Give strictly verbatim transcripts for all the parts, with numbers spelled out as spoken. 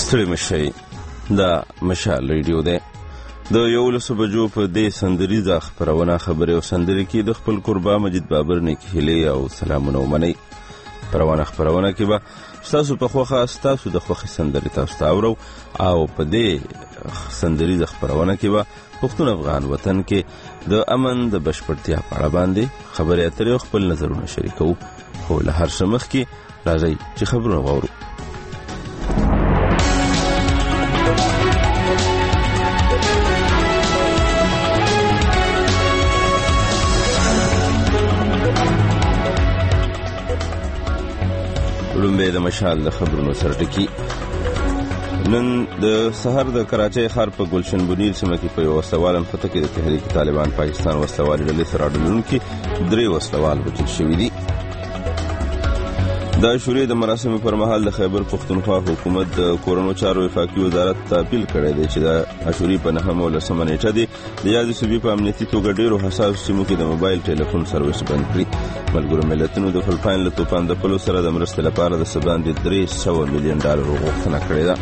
ستړي مشئ، دا مشال ریډیو دی. د یولسو بجو په دې سندریزه خپرونه خبرې او سندرې کې د خپل قربا مجید بابر نیکې هیلې او سلامونه ومنئ. پروانه خپرونه کې به ستاسو په خوښه ستاسو د خوښې سندرې تاسو ته اورو، او په دې سندریزه خپرونه کې به پښتون افغان وطن کې د امن د بشپړتیا په اړه باندې خبرې اترې او خپل نظرونه شریکوو. خو له هر څه مخکې راځئ چې خبرونه واورو. لومبې د مشال د خبرونو سره ټکی. نن د سحر د کراچۍ ښار په ګلشن بنیر سیمه کې په یو وسلوال نښته کې د تحریک طالبان پاکستان وسلوالې ډلې سره راډلونکي درې وسلوال وژل شوي دي. د عاشورې د مراسمو پر مهال د خیبر پښتونخوا حکومت د کورونو چارو وفاقي وزارت ته اپیل کړی دی چې د عاشورې په نهمه او لسمه نیټه دې د یادې صوبې په امنیتي توګه ډېرو حساسو سیمو کې د موبایل ټلیفون سروس بند کړي. ملګرو ملتونو د فلپاین له توپان د پلو سره د مرستې لپاره د څه باندې درې سوه میلیون ډالرو غوښتنه کړې ده.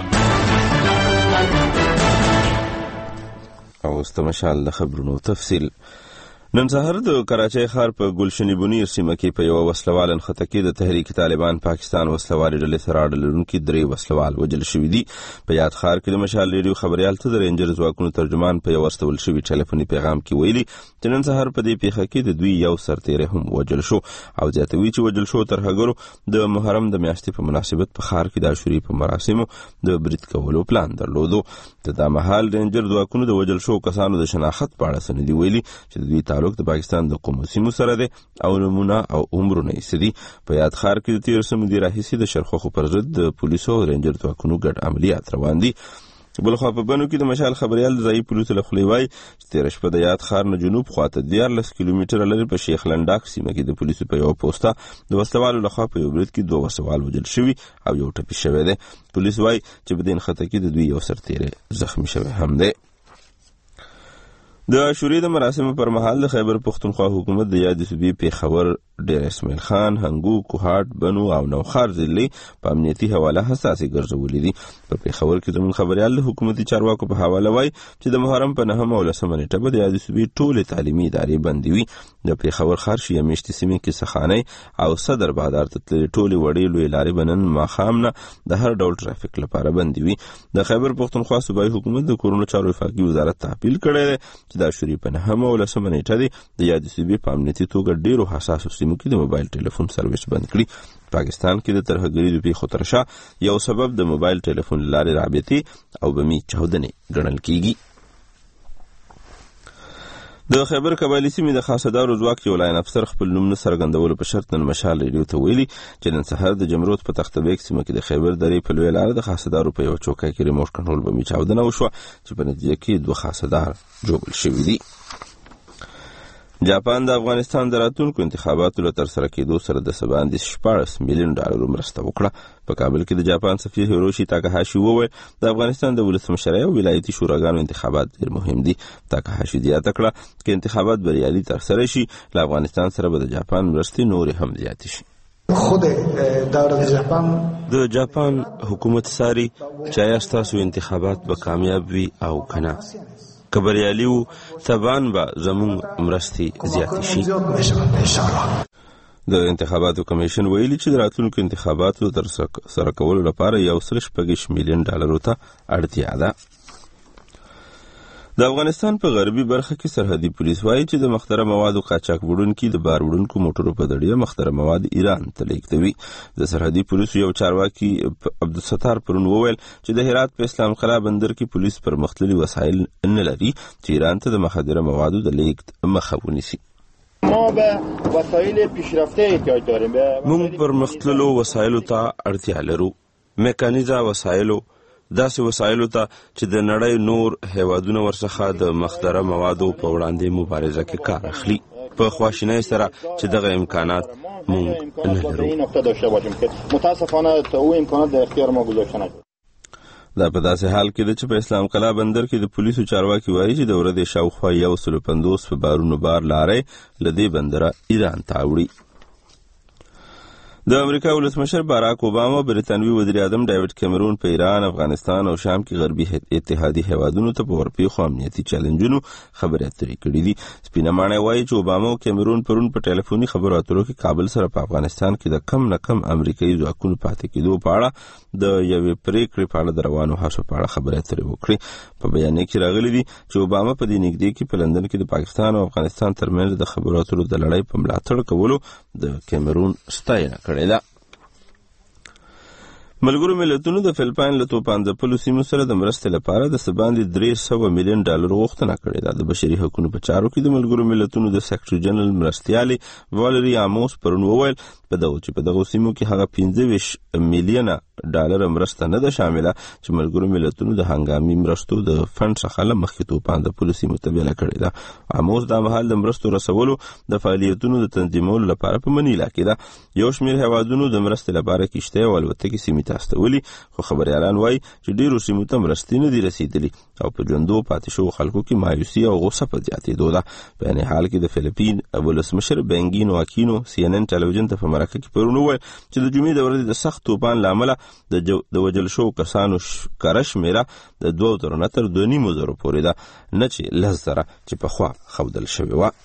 او اوس د مشال د خبرونو تفصیل. نن سهار د کراچۍ ښار په ګلشن بنیر سیمه کې په یوه وسلوال نښته کې د تحریک طالبان پاکستان وسلوالې ډلې سره اړه لرونکي درې وسلوال وژل شوي دي. په یاد ښار کې د مشال ریډیو خبریال ته د رینجر ځواکونو ترجمان په یو استول شوي ټلیفوني پیغام کې ویلي چې نن سهار په دې پیښه کې د دوی یو سرتیری هم وژل شو، او زیاتوي چې وژل شو ترهګرو د محرم د میاشتې په مناسبت په ښار کې د عاشورې په مراسمو د برید کولو پلان درلودو. د دا مهال رینجر ځواکونو د وژل شو کسانو د شناخت په اړه څه نه دي ویلي چې د دوی تعلق د پاکستان د قومو سیمو سره دی او نمونه او عمرونه یې څه دي. په یاد ښار کې د تېر څه مودې راهیسې د شرخوښو پر ضد د پولیسو او رینجر ځواکونو ګډ عملیات روان دي. بلخوا په بنو کې د مشال خبریال د ځایي پولیسو له خولې وایي چې تېره شپه د یاد ښار نه جنوب خواته دیارلس کیلومتره لرې په شیخ لنډاک سیمه کې د پولیسو په یوه پوسته د وسلوالو لخوا په یو برید کې دوه وسوال وژل شوي او یو ټپي شوی دی. پولیس وایي چې په دې نښته کې د دوی یو سرتیری زخمي شوی هم دی. د عاشورې د مراسمو پر مهال د خیبر پښتونخوا حکومت د یادې صوبې پیښور، ډیر اسماعیل خان، هنګو، کوهاټ، بنو او نوښار ضلعې په امنیتي حواله حساسې ګرځولې دي. په پیښور کې زموږ خبریال د حکومتي چارواکو په حواله وایي چې د محرم په نهمه او لسمه نیټه به د یادې صوبې ټولې تعلیمي ادارې بندې وي. د پیښور ښار شیعه میشتې سیمې کې سخانۍ او صدر بازار ته تللې ټولې وړې لویې لارې به نن ماښام نه د هر ډول ټرافیک لپاره بندې وي. د خیبر پښتونخوا صوبایي حکومت د کورونو چارو وفاقي وزارت ته اپیل کړی دی چې د عاشورې په نهمه او لسمه نیټه دې د یادې صوبې په امنیتي توګه ډېرو حساسو سیمو کې د موبایل ټلیفون سروس بند کړي. پاکستان کې د ترهګرۍ د پیښو تر شا یو سبب د موبایل ټلیفون له لارې رابطې او بمي چاودنې ګڼل کیږي. د خیبر قبایلي سیمې د خاصدارو ځواک یو لاین افسر خپل نوم نه څرګندولو په شرط نن مشال ریډیو ته ویلي چې نن سهار د جمرود په تخته بیگ سیمه کې د خیبر درې په لویه لاره د خاصدارو په یو چوکۍ کې ریموټ کنټرول بمي چاودنه وشوه چې په نتیجه کې دوه خاصدار ژوبل شوي دي. جاپان د افغانستان د راتلونکو انتخاباتو له ترسره کېدو سره د څه باندې شپاړس میلیون ډالرو مرسته وکړه. په کابل کې د جاپان سفیر هیروشي تاکاهاشي وویل د افغانستان د ولسمشرۍ او ولایتي شوراګانو انتخابات ډېر مهم دي. تاکاهاشي زیاته کړه چې انتخابات بریالي ترسره شي له افغانستان سره به د جاپان مرستې نورې هم زیاتې شي. خود دولت جاپان د جاپان حکومت ساري چې آیا ستاسو انتخابات به کامیاب وي او کنه، که بریالي وو طبعاً به زموږ مرستې زیاتې شي. د انتخاباتو کمیشن ویلي چې د راتلونکو انتخاباتو ترسره کولو لپاره یو سل شپږ میلیون ډالرو ته اړتیا ده. د افغانستان په غربي برخه کې سرحدي پولیس وایي چې د مخدره موادو قاچاق وړونکي د بار وړونکو موټرو په ذریعه مخدره مواد ایران ته لیږدوي. د سرحدي پولیسو یو چارواکي عبدالستار پرون وویل چې د هرات په اسلام قلعه بندر کې پولیس پرمختللي وسایل نه لري چې ایران ته د مخدره موادو د لیږد مخه ونیسي. ما به وسایل پیشرفته احتیاج داریم. موږ پرمختللو وسایلو ته اړتیا لرو، میکانیزه وسایلو، داسې وسایلو ته چې د نړۍ نور هیوادونه ورڅخه د مخدره موادو په وړاندې مبارزه کې کار اخلي. په خواشینۍ سره چې دغه امکانات موږ نه لرو. متاسفانه او امکانات د اختیار ما گذاشته نشد. دا په داسې حال کې ده چې په اسلام قلعه بندر کې د پولیسو چارواکي وایي چې د ورځې شاوخوا یو سل پنځوس په بارونو بار لارې له دې بندره ایران ته وړي. د امریکا ولسمشر باراک اوباما برطانوي وزیر اعظم ډیوډ کیمرون په ایران، افغانستان او شام کې غربي اتحادي هیوادونو ته په ورپېښو امنیتي چیلنجونو خبرې اترې کړې دي. سپینه ماڼۍ وایي چې اوباما او کیمرون پرون په ټلیفوني خبرو اترو کې کابل سره په افغانستان کې د کم نه کم امریکایي ځواکونو پاتې کېدو په اړه د یوې پریکړې په اړه د روانو هڅو په اړه خبرې اترې وکړې. په بیان کې راغلي دي چې اوباما په دې نږدې کې په لندن کې د پاکستان او افغانستان ترمنځ د خبرو اترو د لړۍ په ملاتړ کولو د کیمرون ستاینه کړې ده. ملګرو ملتونو د فلپاین له توپان ځپلو سیمو سره د مرستې لپاره د څه باندې درې سوه میلیون ډالر غوښتنه کړې ده. د بشري حقوقو په چارو کې د ملګرو ملتونو د سیکرټري جنرال مرستیالې والری آموس پرون وویل په دغه چې په دغه سیمو کې هغه پنځه ویشت میلیونه ډالر مرسته نه ده شامله چې ملګرو ملتونو د هنګامي مرستو د فند څخه له مخکې توپان ځپلو سیمو ته بیله کړې ده. آموس دا مهال د مرستو رسولو د فعالیتونو د تنظیمولو لپاره په منیلا کې ده. یو شمېر هیوادونو د مرستې لپاره کښتۍ او الوتکې سیمې ته استولي، خو خبریالان وایي چې ډیرو سیمو ته مرستې نه دي رسیدلي او په ژوندو پاتې شوو خلکو کې مایوسي او غوسه په زیاتېدو ده. په یعنې حال کې د فلپین ولسمشر بینګینو اکینو سی ان ان ټلویزیون ته په مرکه کې پرون وویل چې د جمعې د ورځې د سخت توپان له امله د جو د وژل شوو کسانو کره شمېره د دوه زرو نه تر دوه نیمو زرو پورې ده، نه چې لس زره چې پخوا ښودل شوې وه.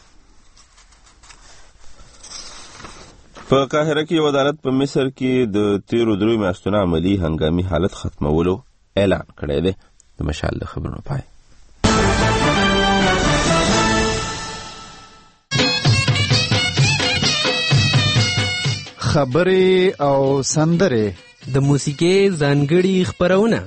په قاهره کې یو عدالت په مصر کې د تیرو دریو میاشتونو عملي هنګامي حالت ختمولو اعلان کړی دی. د مشال د خبرونو پای. خبرې او سندرې د موسیقۍ ځانګړي خپرونه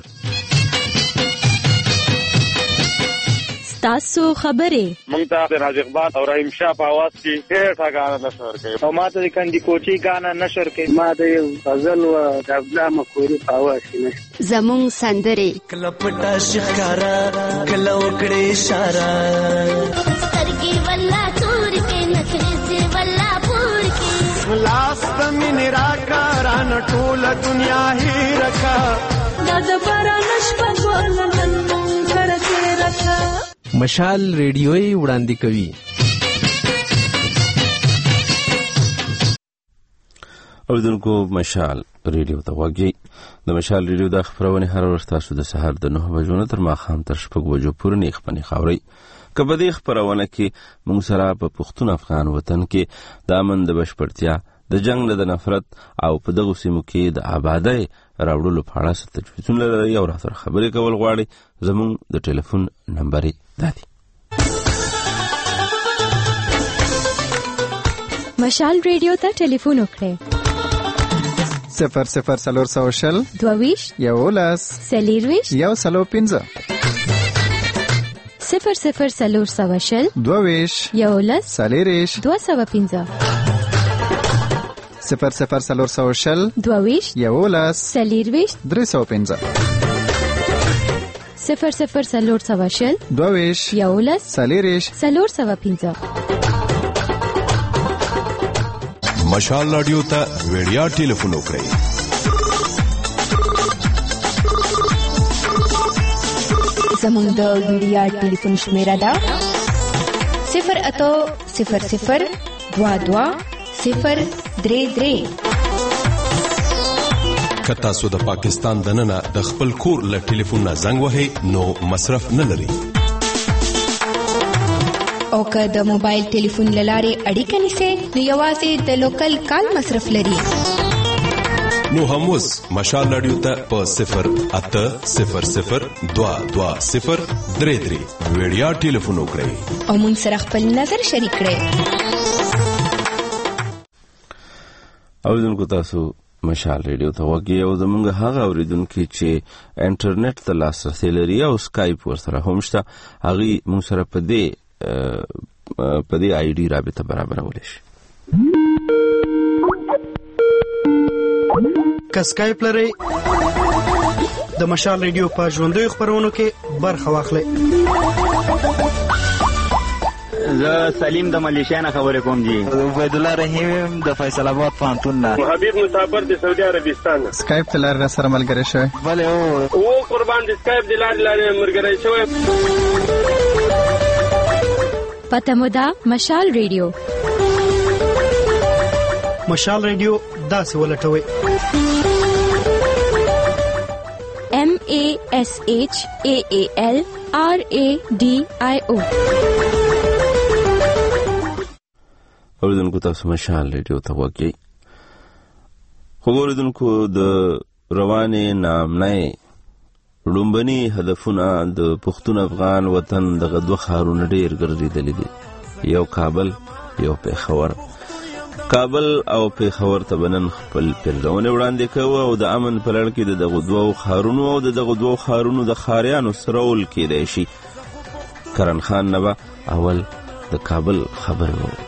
تاسو خبرې مونږ ته د راز اقبال او رحیم شاه په आवाज کې ډېر غاڼه نشور کوي او ما ته د کندي کوچي غاڼه نشور کوي. ما د یو غزل او د ابلا مخوري په आवाज کې زمون سندرې کله پټا شکارا کله وکړې اشاره سترګې ولا تور کې نخرې ولا پور کې لاس د مين راکاران ټول دنیا هی رکا د باران شپه ولنن کرته رکا. مشال ریډیوي وړاندې کوي. اوریدونکو مشال ریډیو ته غوږی. د مشال ریډیو د خبرونه هر ورځ تاسو د سهار د نهه بجو نه تر ماښام تر شپږ بجو پورې نه خپنې خاوري. که په دې خبرونه کې موږ سره په پښتون افغان وطن کې د امن د بشپړتیا، د جنگ نه د نفرت او په دغه سیمو کې د آبادۍ راوړلو په اړه څه تجویزونه لرئ او راسره خبرې کول غواړئ، زموږ د ټلیفون نمبر دا دی: مشال ریډیو ته ټلیفون وکړئ صفر صفر سلور سو شل دوویش یولس سلیرویش یو سلو پنځه صفر صفر سلور سو شل دوویش یولس سلیریش دو سو پنځه صفر صفر سلور سو شل دوویش یولس سلیرویش درې سو پنځه صفر صفر سلور سو شل دوویش یولس سلیریش سلور سو پنځه. مشال رادیو ته ویډیا ټلیفون وکړئ زموږ د ویډیا ټلیفون شمیره ده صفر اتو صفر صفر دوا دوا صفر درې درې. که تاسو د پاکستان دننه د خپل کور له ټلیفون نه زنګ وهئ نو مصرف نه لري، او که د موبایل ټلیفون لارې اړیکه نیسئ نو یوازې د لوکل کال مصرف لري. نو هم اوس مشال رادیو ته په صفر اته صفر صفر دوا دوا صفر درې درې ویډیا ټلیفون وکړئ او موږ سره خپل نظر شریک کړئ. اوریدونکو تاسو مشال ریډیو ته وګورئ او زمونږ هغه اوریدونکو چې انټرنیټ ته لاسرسي لري او سکایپ ورسره هم شته، هغه موږ سره په دې په دې آی ډي رابطه برابرول شي. که سکایپ لري د مشال ریډیو په ژوندۍ خبرونو کې برخه واخلئ. زه سلیم د ملیشیا نه خبرې کوم جی. عبید الله رحیم د فیصل آباد پوهنتون نه. حبیب مسافر د سعودي عربستان. سکایپ ته لار سره ملګری شوی. بله او او قربان د سکایپ د لارې لارې ملګری شوی. پته مو ده مشال ریډیو. مشال ریډیو داسې ولټوئ. M A S H A A L R A D I O. اوریدونکو تاسو مشال ریډیو ته وګورئ. خو اوریدونکو د روانې نامنۍ لومبني هدفونه د پښتون افغان وطن دغه دوه ښارونه ډېر ګرځېدلي دي، یو کابل یو پېښور. کابل او پېښور ته به نن خپل پیرزونې وړاندې کوو او د امن په لړ کې د دغو دوو ښارونو او د دغو دوو ښارونو د ښاریانو سرول کېدی شي. کرن خان نه به اول د کابل خبرې وو.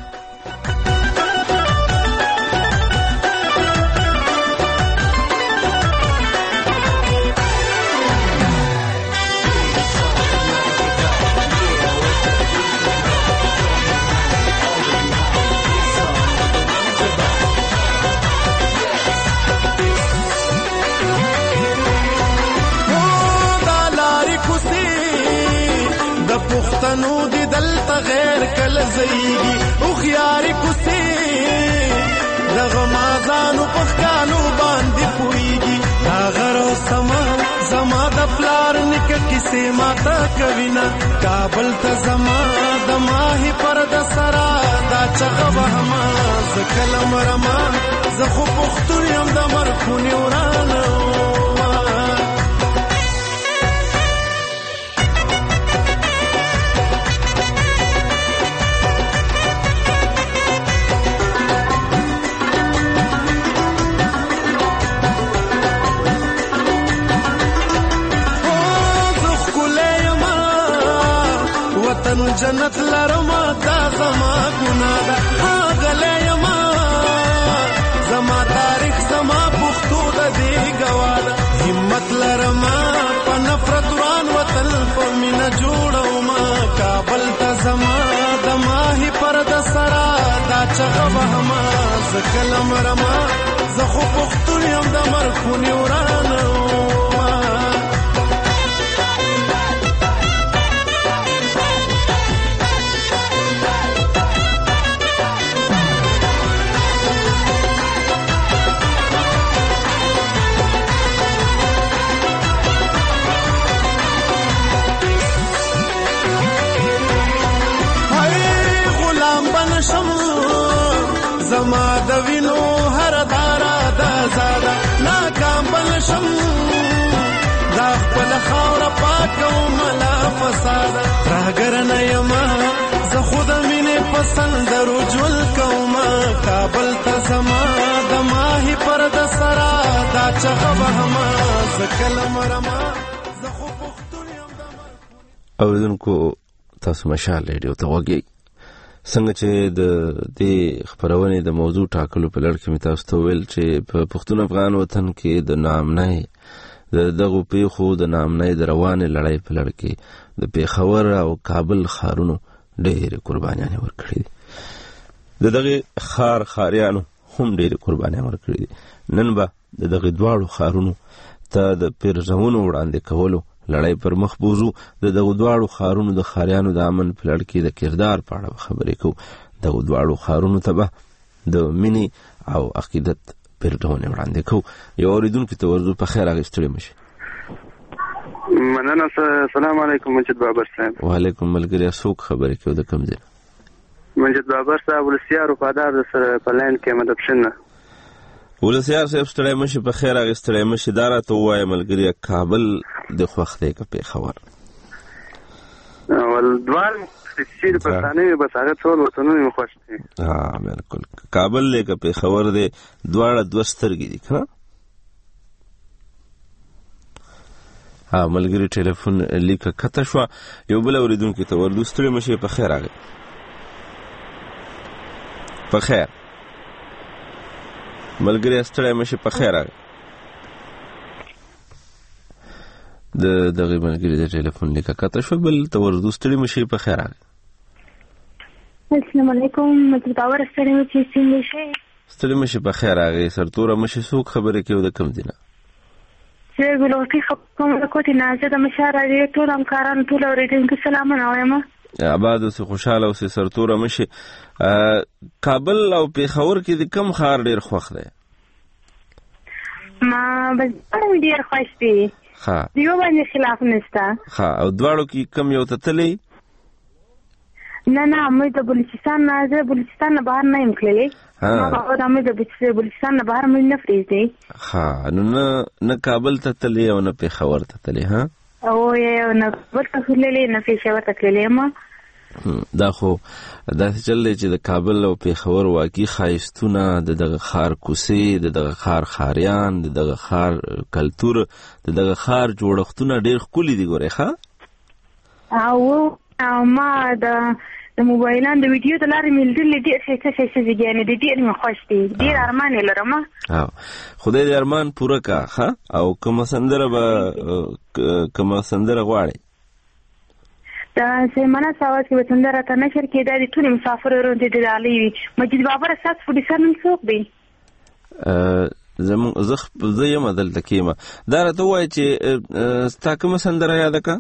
پښتنو دی دلته غیر کله زیږي او خياري کوسي دغه مازانو پخکانو باندې پويږي دا غرو سما زما د پلار نک کیسه ماته کوینا کابل ته زما د ماهي پر د سرا دا چغه وهما زکلم رما زخو پختون يم د مرخونی ورانه جنت لرما دا زما ګناه ده هغه یما زما تاریخ زما پښتو د دې ګواله همت لرما په نفرت روان وطن په مینا جوړو ما کابل ته زما د ماهي پر د سرا دا چغه وهما زکلم رما زخو پښتون يم د مرخونی ورانه زما د وینو هر دارا د زاده ناکام بنشم دا خپل خاور پاکو ملا فساد راګر نه یما زه خود مینه پسند رجل کوما کابل ته زما د ماهي پر د سرا دا چغه وهما زکلم رما زه خو پختون یم د اوریدونکو تاسو مشال ریډیو ته وګورئ. څنګه چې د دې خبرونې د موضوع ټاکلو په لړ کې مې تاسو ته ویل چې په پښتون افغان وطن کې د نامنۍ د دغو پیښو د نامنۍ د روانې لړۍ په لړ کې د پېښور او کابل ښارونو ډېرې قربانیانې ورکړې دي. د دغې ښار ښاریانو هم ډېرې قربانیانې ورکړې دي. نن به د دغې دواړو ښارونو ته د پیرزونو وړاندې کولو لړۍ پر مخ بوزو. د دغو دواړو ښارونو د ښاریانو د امن په لړ کې د کردار په اړه خبرې کوو. دغو دواړو ښارونو ته به د مینې او عقیدت پیرزونې وړاندې کوو. یو اورېدونکي ته ورځو. په خیر هغې ستړي مه شي. مننه. السلام علیکم منجد بابر صاحب. وعلیکم ملګریا. څوک خبرې کوي د کوم ځای؟ منجد بابر صاحب ولسیار وفادار د سره په لاین کې مدبشنه. ولسیار صاحب ستړی مه شي. په خیر هغې ستړی مه شي. دا راته ووایه ملګریا، کابل د خوښ دی که پېښور؟ ول دوال چې د پښتانه بس هغه ټول وطنونه مې خوښ دي. ها بالکل. کابل دی که پېښور دی، دواړه دوه سترګې دي که نه؟ ها ملګري ټلیفون لیکه کته شوه. یو بل اورېدونکي ته ورځو. ستړي مه شي. په خیر هغې. په خیر ملګري ستړی مه شي. په خیر هغې. د دغې ملګري د ټلیفون لیکه کته شوه. بل ته ورځو. ستړي مه شي. په خیر هغې. السلام علیکم. مطلب باور ستړي مه شي. څنګه شئ؟ ستړي مه شي. په خیر هغې. سرتوره مه شي. څوک خبرې کوي د کوم ځای نه؟ زه ګلوټي خبرې کوم د کوټې نه. زه د مشال راډیو ټول همکارانو ټول اورېدونکو سلامونه وایم. آباد اوسې خوشاله اوسې سرتوره مشي. کابل او پېښور کې د کوم ښار ډېر خوښ دی؟ ما بس ډېر خوښ دی. ښه د یو باندې خلاف نشته. ښه او دواړو کې کوم یو ته تللی؟ نه نه موږ د بلوچستان نه زه بلوچستان نه بهر نه یم تللی. ما باور موږ د بلوچستان نه بهر موږ نه پرېږدي. ښه نو نه نه کابل ته تللی او نه پېښور ته تللی؟ ها او یې نه کابل ته تللی نه پېښور ته تللی یم. دا خو داسې چل دی چې د کابل او پېښور واقعي ښایستونه، د دغه ښار کوڅې، د دغه ښار ښاریان، د دغه ښار کلتور، د دغه ښار جوړښتونه ډېر ښکلي دي. ګورې ښه او ما د د موبایلان د ویډیو د لارې مې لیدلې ډېر ښایسته ښایسته ځایګانې دي. ډېر مې خوښ دي. ډېر ارمان یې لرم. خدای دې ارمان پوره کا. ښه او کومه سندره به کومه سندره غواړئ؟ د سیمانه ساواز کې به سندره راته نشر کېده. د ټولې مسافر ورونو ته د ډالۍ وي. مجید بابر ستاسو پروډیوسر نن څوک دی؟ زموږ زه یم دلته کېمه. دا راته ووایه چې ستا کومه سندره یاده که؟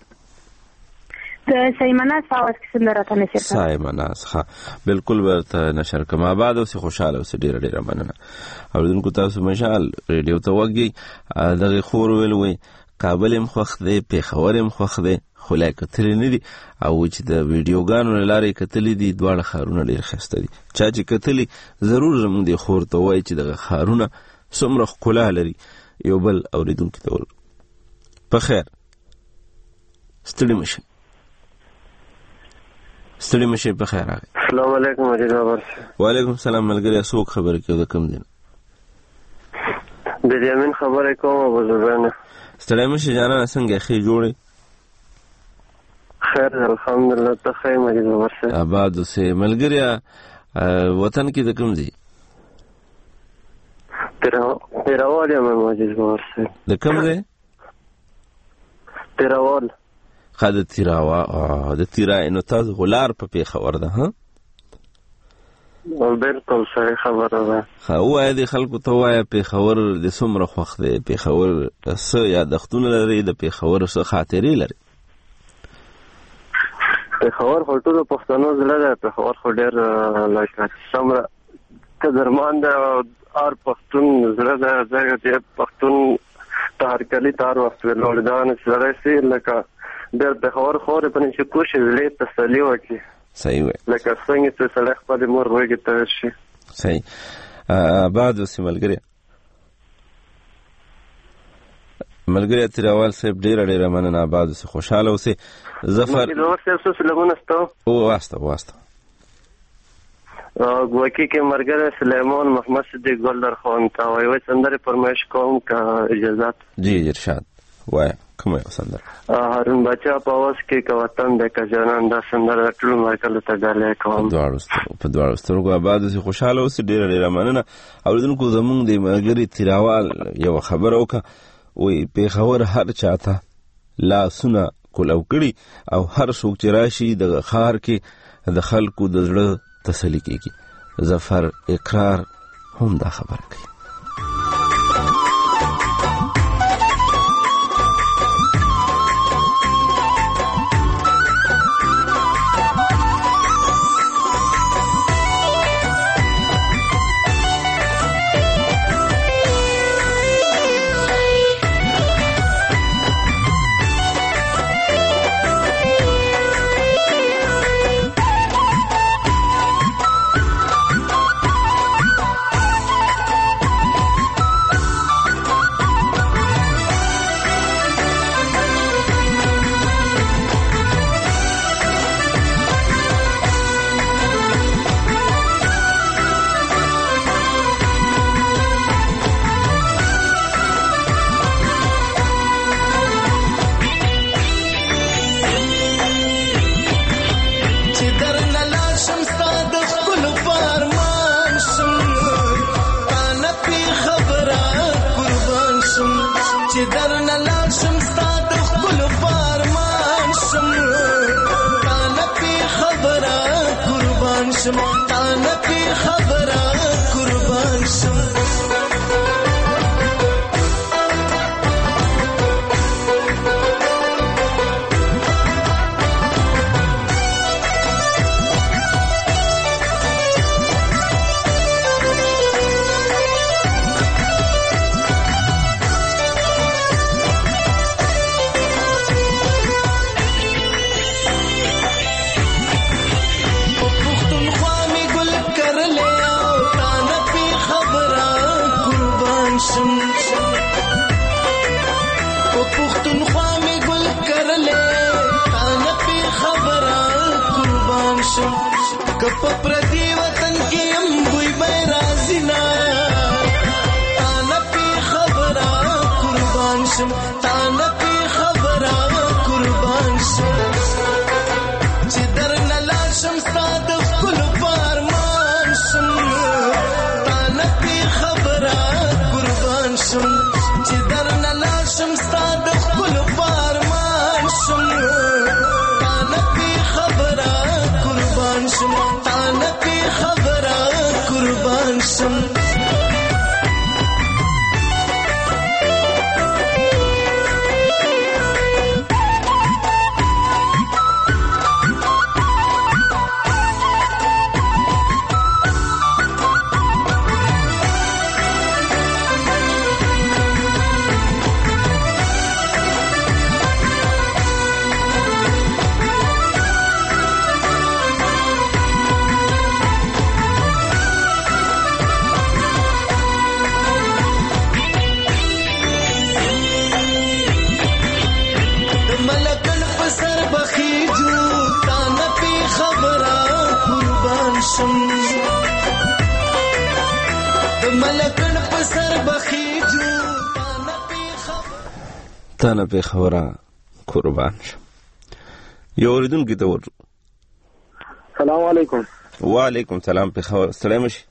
د سیماناز په اواز کې سندره راته نشر کړه. سیماناز ښه بالکل به ورته نشر کړم. آباد اوسې خوشحاله اوسې. ډېره ډېره مننه. اورېدونکو تاسو مشال ریډیو ته غوږ یئ. دغې خور ویل وایي کابل هم خوښ دی، پېښور هم خوښ دی، خو لا یې کتلي نه دي. او چې د ویډیوګانو له لارې یې کتلي دي دواړه ښارونه ډېر ښایسته دي. چا چې کتلي ضرور زموږ دې خور ته وایي چې دغه ښارونه څومره ښکلا لري. یو بل اورېدونکي ته ور په خیر ستړي مشئ ستړي مشئ په خیر راغی. السلام علیکم مجید بابر. وعلیکم السلام ملګری. څوک خبرې کوي د کوم دین؟ بنیامین خبرې کوم ابو زبانه. ستړي مشئ جانانه څنګه ښې جوړې؟ خیر الحمدلله. ته ښه یې مجید بابر صاحب؟ آباد اوسې. ملګریا وطن کې د کوم ځای؟ تیراوال یم مجید بابر صاحب. د کوم ځای؟ تیراوال. ښه د تیراوا د تیرا نو تاسو غلار په پېښور ده؟ ها بالکل صحیح خبره ده. ښه ووایه دې خلکو ته ووایه پېښور د څومره خوښ دی، پېښور څه یادښتونه لري، د پېښور څه خاطرې لري؟ پېښور خو ټولو پښتنو زړه دی. پېښور خو ډېر لکه څومره قدرمان دی او هر پښتون زړه دی. ځکه چې پښتون ته هرکلي ته هر وخت ویلوړدان سړی سي لکه ډېر پېښور خورې په نه چې کوشش زړه تسلي وکړي. صحیح وایي. لکه څنګه چې سړی خپلې مور غېږې ته ورشي. صحیح. آباد اوسې ملګري. ملګری تیراوال صاحب ډېره ډېره مننه. آباد اوسې خوشحاله اوسې. ظفر سلامونه ستاسو. او واسطه واسطه ګواکي کې مرګره سلیمان محمد صدیق ګلدر خان ته وایي سندره فرمایش کوم که اجازه؟ جی ارشاد وایه کومه یو سندره؟ هارون بچا په اواز کې که وطن دی که جانان دا سندره ټولو ملګرو ته ډالۍ کوم. په دواړو سترګو آباد اوسې خوشحاله اوسې. ډېره ډېره مننه. اورېدونکو زموږ د ملګري تیراوال یوه خبره وکړه. وایي پېښور هر چاته لاسونه کولو کړي او هر څوک چې راشي دغه ښار کې د خلکو د زړه تسلي کېږي. ظفر اقرار هم دا خبره کوي. کپ پردی وطن کې هم بوی به راځي نه تا نه پې خبره قربان شم تا نه پې خبره قربان شم چې درنه لاړ شم ستا د ښکلو په ارمان شم تا نه پې خبره قربان شم چې درنه لاړ شم ستا د ښکلو په ارمان شم تا نه پې خبره قربان شم تا نه پې خبره قربان شم تانه په خبره قربان شم. یو اوریدونکي ته ورځو. سلام علیکم. وعلیکم سلام. په خبره ستړی مشي.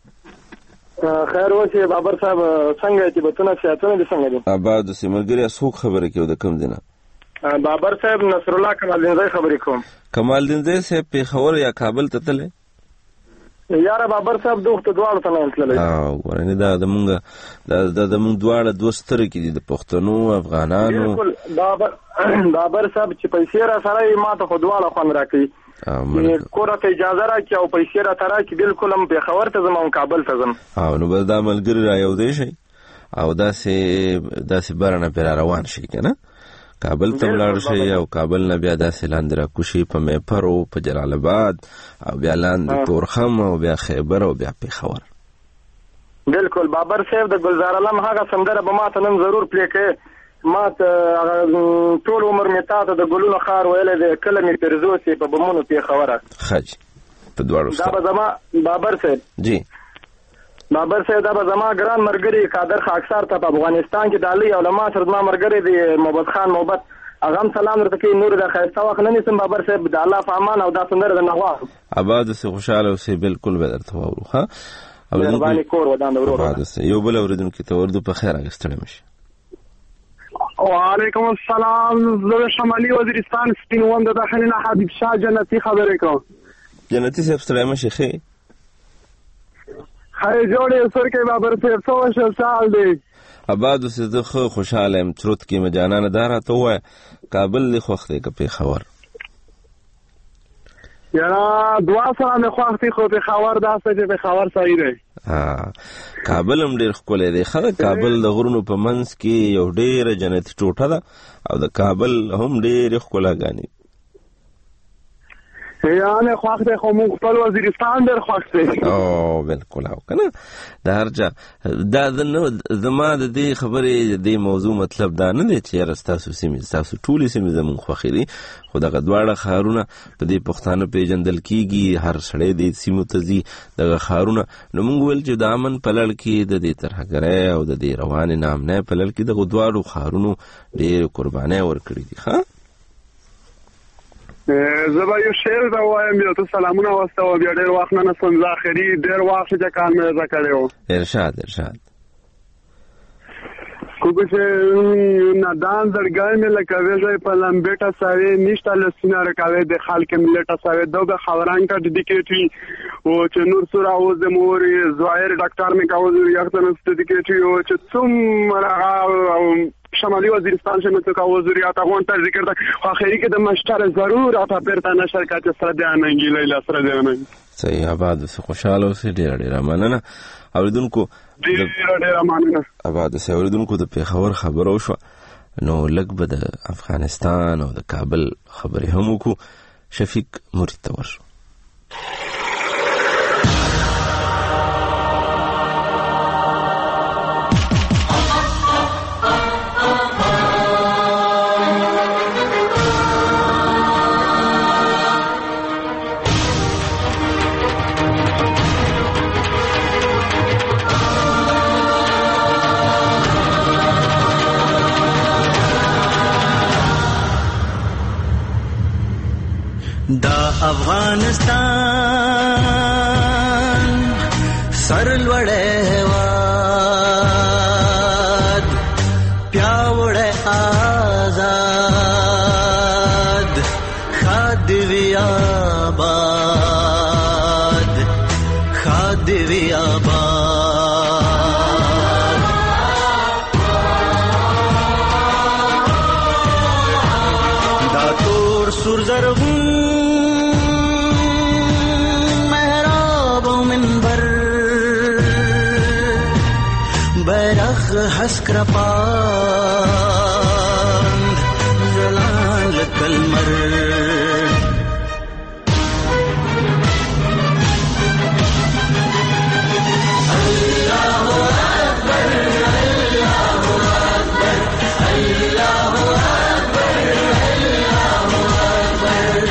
خیر اوسې بابر صاحب څنګه چې بتونه سیاتونه دي څنګه دي؟ ابا د سیمګری اسوک خبره کوي د کم دینه. بابر صاحب نصر الله کمال دین زئی خبرې کوم. کمال دین زئی صاحب په خبر یا کابل ته تله؟ یاره بابر صاحب دوه ته دواړو ته نه تللی. اه ورنه دا د مونږ د د مونږ دواړه دوستر کې دي د پښتنو افغانانو. بالکل بابر بابر صاحب چې پیسې را سره ما ته خو دواړه خوند راکړي. کور ته اجازه راکړي او پیسې را ترا کې بالکل هم به خبر ته زمون کابل ته زم. اه نو به دا ملګری را یو دی شي او داسې داسې بارنه پر روان شي کنه. کابل ته ولاړ شي او کابل نه بیا داسې لاندې را کوشي په میپرو په جلال آباد او بیا لاندې تورخم او بیا خیبر او بیا پیښور. بالکل بابر صاحب د گلزار علم هغه سندره به ما ته نن ضرور پلی کې ما ته ټول عمر می تا ته د ګلونو خار ویل د کله می پرزوسي په بمونو پیښوره خج په دواړو دا به زما بابر صاحب جی بابر صاحب دا به زما ګران مرګري قادر خاکسار ته په افغانستان کې دالي او لما سره زما مرګري دی محمد خان محبت اغم سلام ورته کې نور د خیرته وخت نه نسم بابر صاحب د الله په امان او دا سندره د نغوا آباد سه خوشاله اوسې بالکل به درته وورو ها مهرباني کور ودان ورور یو بل اوریدونکو ته ورده په خیر اگستړی مشي. وعلیکم السلام. زه شمالي وزیرستان سپینوند د داخلي حبیب شاه جنتی خبرې کوم. جنتی صاحب ستړی مشي خې خیر جوړې سر کې بابر صاحب څو شال دی آباد اوسې زه خو خوشاله یم چروت کې مجانانه داره ته وای کابل لی خوښ دی که پیښور یاره دوا سره مې خوښ دی خو پیښور داسې چې پیښور صحیح دی. کابل هم ډېر ښکلی دی ښه کابل د غرونو په منځ کې یو ډېره جنتي ټوټه ده او د کابل هم ډېرې ښکلاګانې یعنی خوښ دی خو موږ خپل وزیرستان ډېر خوښ دی. او بالکل او که نه د هر چا دا زما د دې خبرې د دې موضوع مطلب دا نه دی چې یاره ستاسو سیمې ستاسو ټولې سیمې زموږ خوښې دي خو دغه دواړه ښارونه په دې پښتانه پیژندل کېږي هر سړی دې سیمو ته ځي دغه ښارونه نو موږ ویل چې د امن په لړ کې د دې ترهګرۍ او د دې روانې نامنۍ په لړ کې دغه دواړو ښارونو ډېرې قربانۍ ورکړي دي ښه زه به یو شعر به ووایم یو ته سلامونه واستوه بیا ډېر وخت نه نسم زه آخري ډېر وخت چې کار مې زده کړی و. ارشاد ارشاد کوکو چې نادان زړګی مې لکه ویژی په لمبېټه سوې نشته له سینه رکوې د خلک ملټه سوې دو به خبران کا ډیډیکیټ وي او چې نور سوره اوس د مور ظاهر ډاکټر مې کاوه یختن ډیډیکیټ وي او چې څومره شمالي وزیرستان شمه تو کا وزیریات غون ته ذکر ده اخري کې د مشتر ضرور اته پرته نشر کا چې سره ده انګي لیلا سره ده انګي صحیح آباد سه خوشاله اوسې ډېر ډېر مننه اوریدونکو ډېر ډېر مننه آباد سه اوریدونکو د پیښور خبرو شو نو لږ به د افغانستان او د کابل خبرې هم وکړو. شفیق مرید ته ورشو. دا افغانستان سرلوړی هېواد پیاوړی آزاد ښاد دې وي آباد ښاد دې وي آباد دا تور سور زرغون حسک رپاند زلان لکلمر اللہ اکبر اللہ اکبر اللہ اکبر اللہ اکبر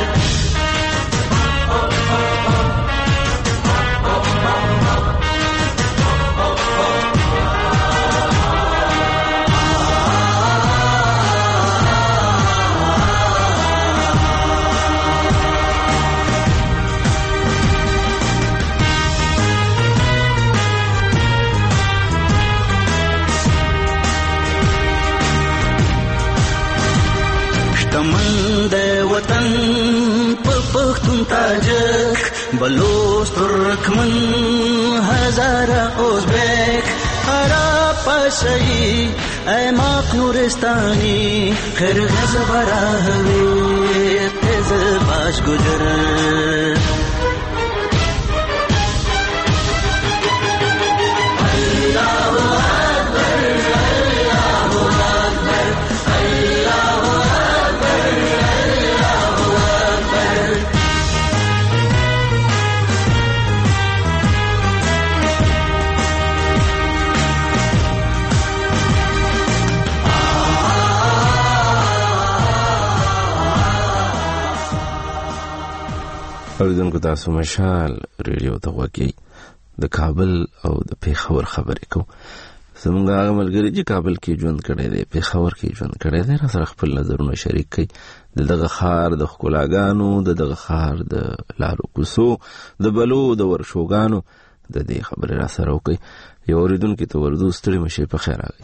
وطن په پښتون تاجک بلوچ ترکمن هزاره ازبک عرب پشهی ایماق نورستانی قرغز براهوی تز باش گجر اوریدونکو تاسو مشال ریډیو ته غوږی د کابل او د پیښور خبرې کو زموږ هغه ملګری چې کابل کې ژوند کړی دی پیښور کې ژوند کړی دی را سره خپل نظرونه شریک کړي د دغه ښار د ښکلاګانو د دغه ښار د لارو کوڅو د بلو د ورشوګانو د دې خبرې را سره وکړي یو اوریدونکي ته ورځو ستړي مشي په خیر راغی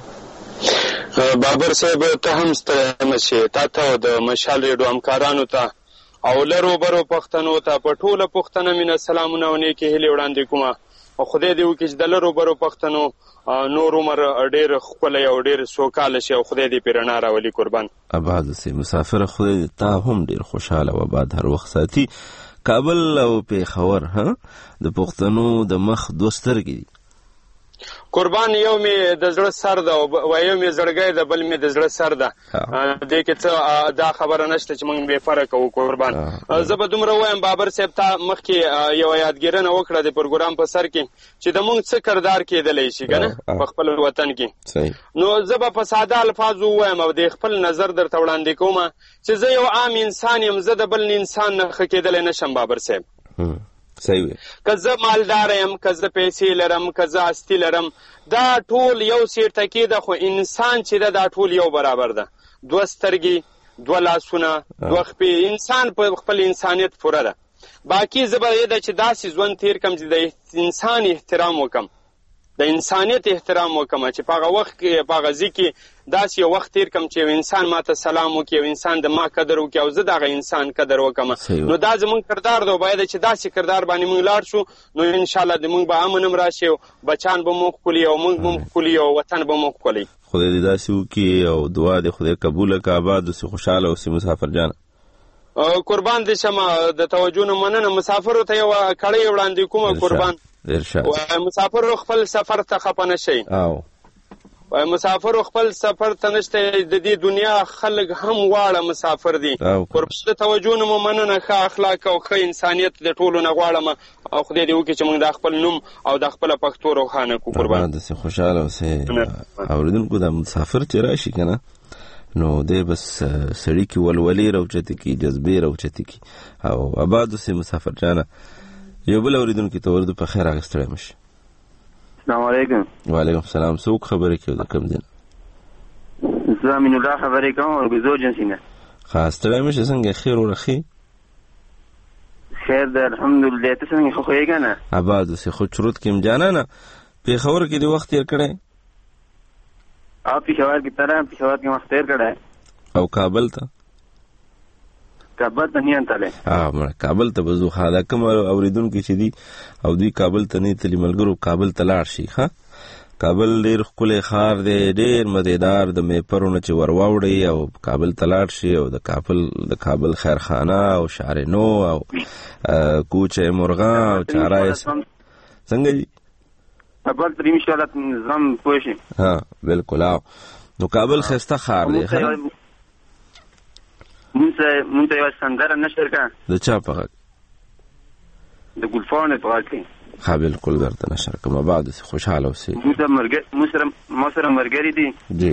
بابر صاحب ته هم ستړي مشي تا ته د مشال ریډیو همکارانو ته او لرو برو پښتنو ته په ټوله پښتنه مینه سلامونه او نیکې هیلې وړاندې کوم او خدای دې وکړي چې د لرو برو پښتنو نور عمر ډېر ښکلی او ډېر سوکاله شي او خدای دې پرې رڼا راولي قربان آباد اوسې مسافره خدای دې تا هم ډېر خوشحاله او آباد هر وخت ساتي کابل او پیښور ها د پښتنو د مخ دوه سترګې دي قربان یو می د زړه سر ده او یو می زړګی ده بل می د زړه سر ده دې کې څه دا خبره نشته چې موږ بې فرقه وو قربان زه به دومره وایم بابر صاحب ته مخکې یوه یادګیرنه وکړه د پروګرام په سر کې چې د موږ څه کردار کېدلی شي که نه په خپل وطن کې نو زه به په ساده الفاظو ووایم او د خپل نظر درته وړاندې کوم چې زه یو عام انسان یم زه د بل انسان نه ښه کېدلی نشم بابر صاحب که زه مالدار یم که زه پیسې لرم که زه هستي لرم دا ټول یو سیرتکې ده خو انسان چې ده دا ټول یو برابر ده دوه سترګې دوه لاسونه دوه خپې انسان په خپل انسانیت پوره ده باقي زه به یې ده چې داسې ژوند تېر کړم چې د انسان احترام وکړم د انسانیت احترام وکړم چې په هغه وخت کې په هغه ځای کې داسې یو وخت تېر کړم چې یو انسان ما ته سلام وکړي یو انسان د ما قدر وکړي او زه د هغه انسان قدر وکړم نو دا زموږ کردار ده باید چې داسې کردار باندې موږ لاړ شو نو انشاءالله د موږ به امن هم راشي بچان به مو ښکلي او موږ به هم ښکلي او وطن به مو ښکلی خدای دې داسې وکړي او دعا دې خدای قبوله که آباد اوسې خوشحاله اوسې مسافر جانه قربان دې شمه د توجه نه مننه مسافرو ته یوه کړۍ وړاندې کومه قربان مسافر خپل سفر ته خفه نه شي مسافر خپل سفر ته نشته د دې دنیا خلک هم واړه مسافر دي قربان د توجه نه مو مننه ښه اخلاق او ښه انسانیت د ټولو نه غواړم او خدای دې وکړي چې موږ د خپل نوم او د خپله پښتو روښانه کړو قربان داسې خوشحاله اوسې اورېدونکو دا مسافر چې راشي که نه نو دی بس سړي کې ولولې راوچتې کړي جذبې راوچتې کړي او آباد اوسې مسافر جانه یو بل اورېدونکي ته ورده په خیر اخیستلی مشي السلام علیکم وعلیکم السلام څوک خبرې کوي د کوم دی نه زه امین الله خبرې کوم ورګزو جنسي نه ښه ستړی مشي څنګه خیر وړه ښې خیر ده الحمدلله. ته څنګه خو خوږه نه آباد اوسې. خو چروت کې جانا نه پیښور کې دی وخت تیر کړی او پېښور کې تر پېښور کې وخت تیر کړی او کابل ته کابل ته نه انتله اه مړه کابل ته بزو خاله کوم اوریدونکو چې دی او دوی کابل ته نه تلی ملګرو کابل ته لاړ شي. ها کابل ډیر ښکلی ښار دی, ډیر مزیدار, د میپرونه چې ورواوړي او کابل ته لاړ شي او د کابل د کابل خیرخانه او شارنو او کوچه مرغا او چارای څنګه دي کابل تر ان شاء الله نظام پوه شي. ها بالکل. نو کابل ښایسته ښار دی. مونږ ته یو سندره نشر کا د چا په غږ د ګلفان په غږ کې ها بالکل درته نشر کوم. بعد خوشاله اوسئ. مونږ ته مرګ مو سره مو سره مرګري دي جی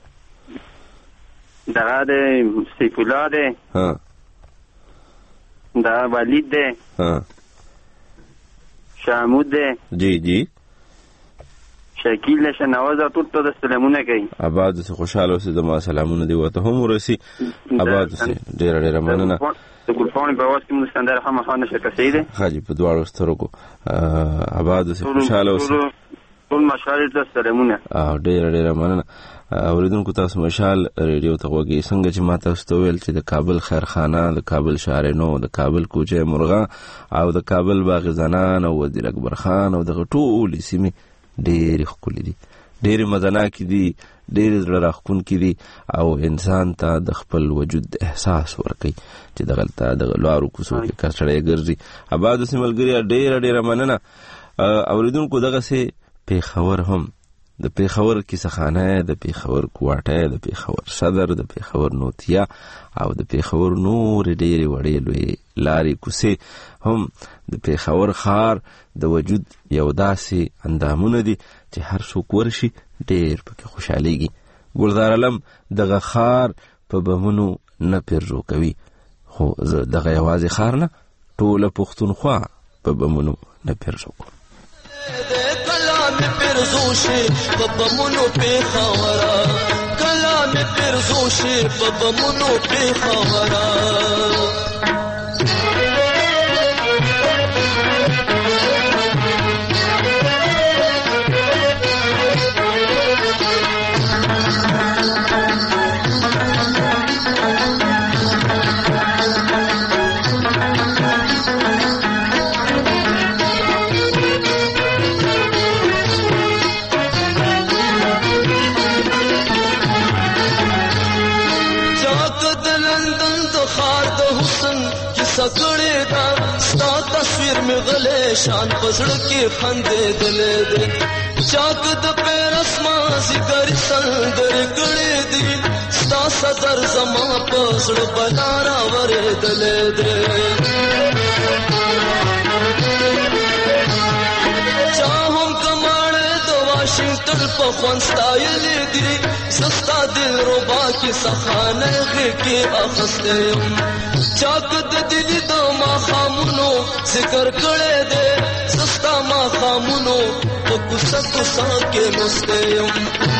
دا د سیف الله دی ها دا ولید دی ها شامود دی جی جی شکیل شنواز ټول ته د سلامونه کوي. آباد اوسئ خوشاله اوسئ. زما سلامونه دی وته هم ورسي. آباد اوسئ. ډیر ډیر مننه. د ګلفان په واس کې موږ سندره هم خانه شکه سیده حاجی په دواړو سترګو. آباد اوسئ خوشاله اوسئ. ټول مشال ته سلامونه. او ډیر ډیر مننه. اوریدونکو تاسو مشال ریډیو ته وګورئ څنګه چې ما تاسو ته ویل چې د کابل خیرخانه, د کابل شارنو, د کابل کوچه مرغا او د کابل باغ زنان او وزیر اکبر خان او دغه ټول سیمې ډېرې ښکلې دي, ډېرې مزناکې دي, ډېرې زړه راښکونکې دي او انسان ته د خپل وجود احساس ورکوي چې دغلته دغه لارو کوڅو کې که سړی ګرځي. آباد اوسئ ملګري. ډېره ډېره مننه. اوریدونکو دغسې پیښور هم د پیښور کیسهخانه, د پیښور کوټه, د پیښور صدر, د پیښور نوتیا او د پیښور نور ډېرې وړې لویې لارې کوڅې هم د پیښور ښار د وجود یو داسې اندامونه دي چې هر څوک ورشي ډېر پکې خوشحالیږي. ګلزار علم دغه ښار په بمونو نه پیرزو کوي, خو زه دغه یوازې ښار نه ټوله پښتونخوا په بمونو نه پیرزو کوم. پیرزوشي په بمونو پیښورا کلام پیرزوشي په بمونو پیښورا سکړې دا ستا تصویر مې غلې شان پزړ کې خندې دلې دې چاک د پیر اسمان ذکر سندر کړې دې ستا صدر زما پزړ بلارا ورې دلې دې چاهم کماړې د واشنگټن په خوان ستایلې دې سستا دل ربا کې سخانه کې اخسته چاک د دل د ما خامونو ذکر کړه دې سستا ما خامونو په کوڅه کوڅه کې مستیم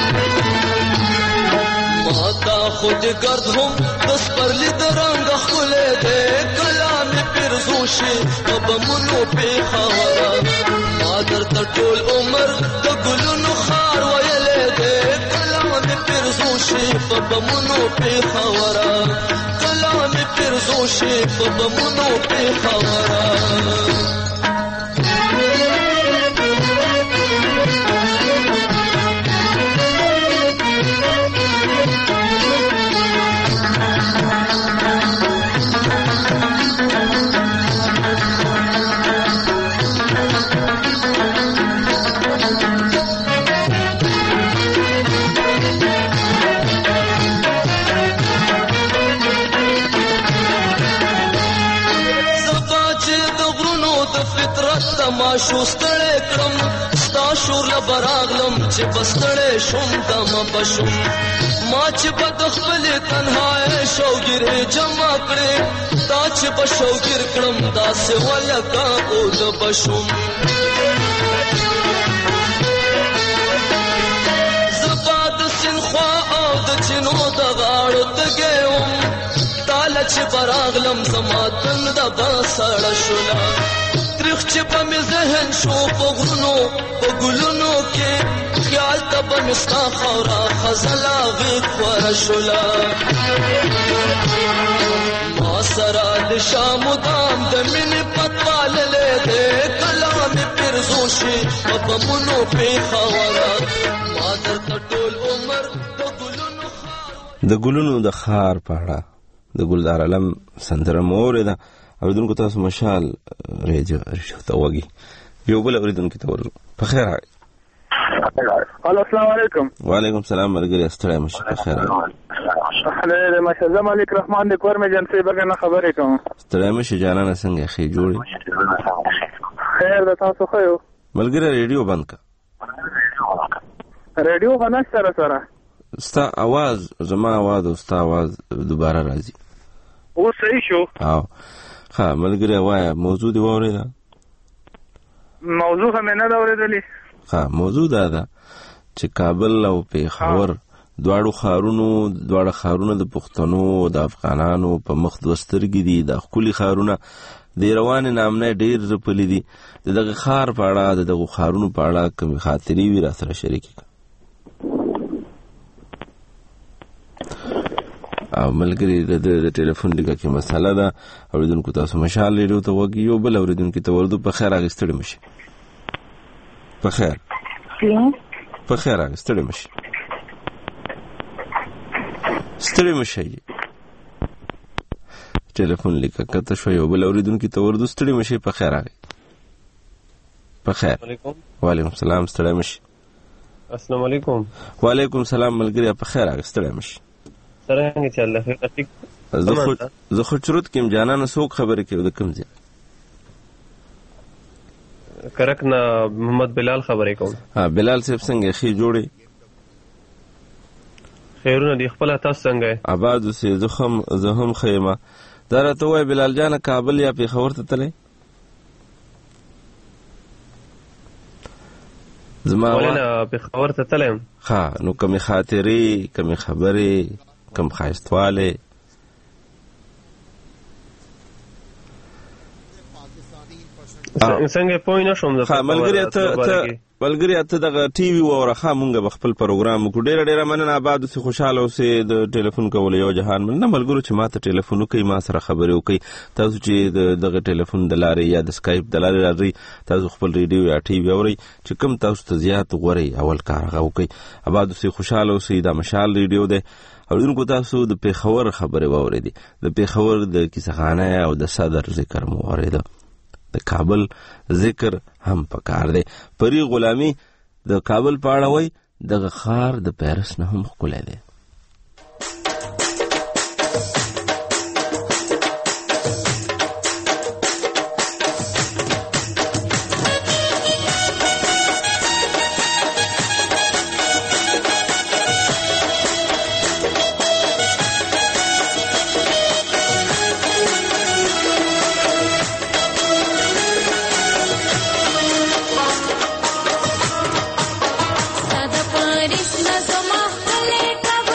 ماتا خود گرد هم بس پر لید رنگ خله دې کلام پیرزوشي په بمونو پیښورا مادر ته ټول عمر د ګلونو خار ویلې دې کلام پیرزوشي په بمونو پیښورا کلام پیرزوشي په بمونو پیښورا ما شوستړې کړم ستا شور لبراغلم چې بستړې شوم دم بشم ما چې بد خپل تنهایی شوګر جمع کړې تا چې بشوګر کړم دا سه ولکا او د بشم زباد سنخوا او د چینو د غاړو تګوم تاله چې براغلم زما تند بسړه شولا تریخ چې په مې ذهن شو په غرونو په ګلونو کې خیال ته به مې ستا خاوره خزله غېږ خوره شولا ما سره د شام دام د مینې پتواللې دی کله مې پرزو شي په بمونو پېښوره ما درته ټول عمر د ګلونو د خار په اړه د ګلدار علم سندره مو اورېده. اوریدونکو تاسو مشال ریډیو ته وږي یو بل اوریدونکو ته ورغلو. په خیر راغلی. الو السلام علیکم. وعلیکم السلام ملګری ستړی مشه. په خیر راغلی. خیر مشه مالک رحمان د کور مې جنسي بګنه خبرې کوم. ستړی مشه جانانه څنګه خې جوړې. خیر د تاسو خو یو ملګری ریډیو بند کا. ریډیو باندې سره سره ستا आवाज زما आवाज او ستا आवाज دوباره راځي. او صحیح شو. او ها ملګری وای موضوع دی وره. موضوع هم نه دا ورېدلې. ها موضوع دا ده چې کابل او پیښور دواړو خارونو دواړه خارونه د پښتنو او د افغانانو په مخ دوسترګي دي. د خولي خارونه د روان نامنه ډیر زپلې دي. دغه خار په اړه دغه خارونو په اړه کوم خاطرې وی را سره شریکي او ملګری د ټلیفون لګه کې مساله ده. اوریدونکو تاسو مشال ریډیو ته وږي یو بل اوریدونکو ته ورته په خیر راغستړی مشي. په خیر په خیر راغستړی مشي. ستړی مشي. ټلیفون لګه کته شو یو بل اوریدونکو ته ورته ستړی مشي. په خیر راغی. په خیر. وعلیکم السلام ستړی مشي. السلام علیکم. وعلیکم السلام ملګری په خیر راغستړی مشي. څنګه چې الله خیر ټیک زه خو زه خو چروت کیم جانانه څوک خبره کوي د کوم ځای کرک نه محمد بلال خبرې کوم. ها بلال صاحب څنګه خې جوړي خیرونه دی خپل تاسو څنګه آباد اوسې زه هم زه هم خیمه دا راته وای بلال جان کابل یا پیښور ته تلې زما ولنه پیښور ته تلم. ها نو کوم خاطرې کوم خبرې کم خاصتواله څنګه پوه نه شوم. ها ملګری ته ملګری ته دغه ټي وي وره مونږ خپل پروګرام کو ډېر ډېر مننه. آباد اوسې خوشاله اوسې د ټلیفون کول یو جهان من نه ملګرو چې ماته ټلیفون کوي ما سره خبرې وکي. تاسو چې دغه ټلیفون د لارې یا د سکایپ د لارې راځي تاسو خپل ریډیو یا ټي وي اوري چې کوم تاسو ته زیات غوري اول کار غو کوي. آباد اوسې خوشاله اوسې دا مشال ریډیو ده. اوریدونکو تاسو د پیښور خبرې واورېدې. د پیښور د کیسهخانه او د صدر ذکر مو واورېده. د کابل ذکر هم پکار دی. پری غلامی د کابل پاړه وای د خار د پیرس نه هم خولای دی. Sada paris na zama hale kab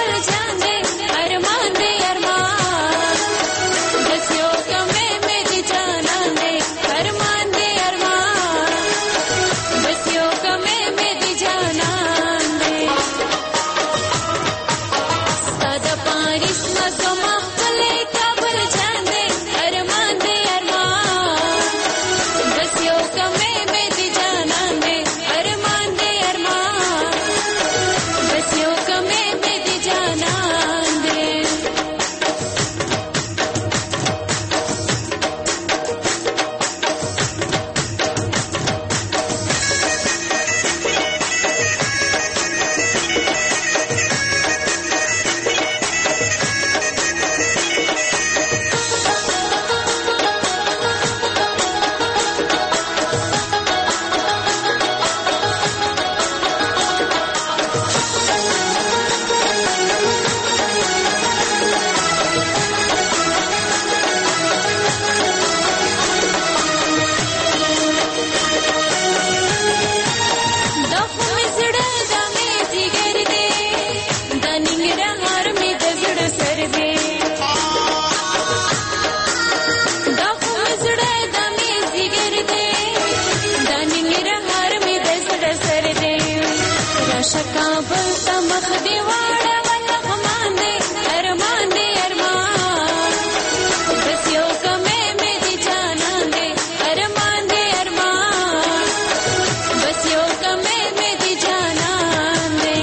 مخ دی واړه ولغمان دی ارمان دی ارمان بس یو کمه مې دی جانان دی ارمان دی ارمان بس یو کمه مې دی جانان دی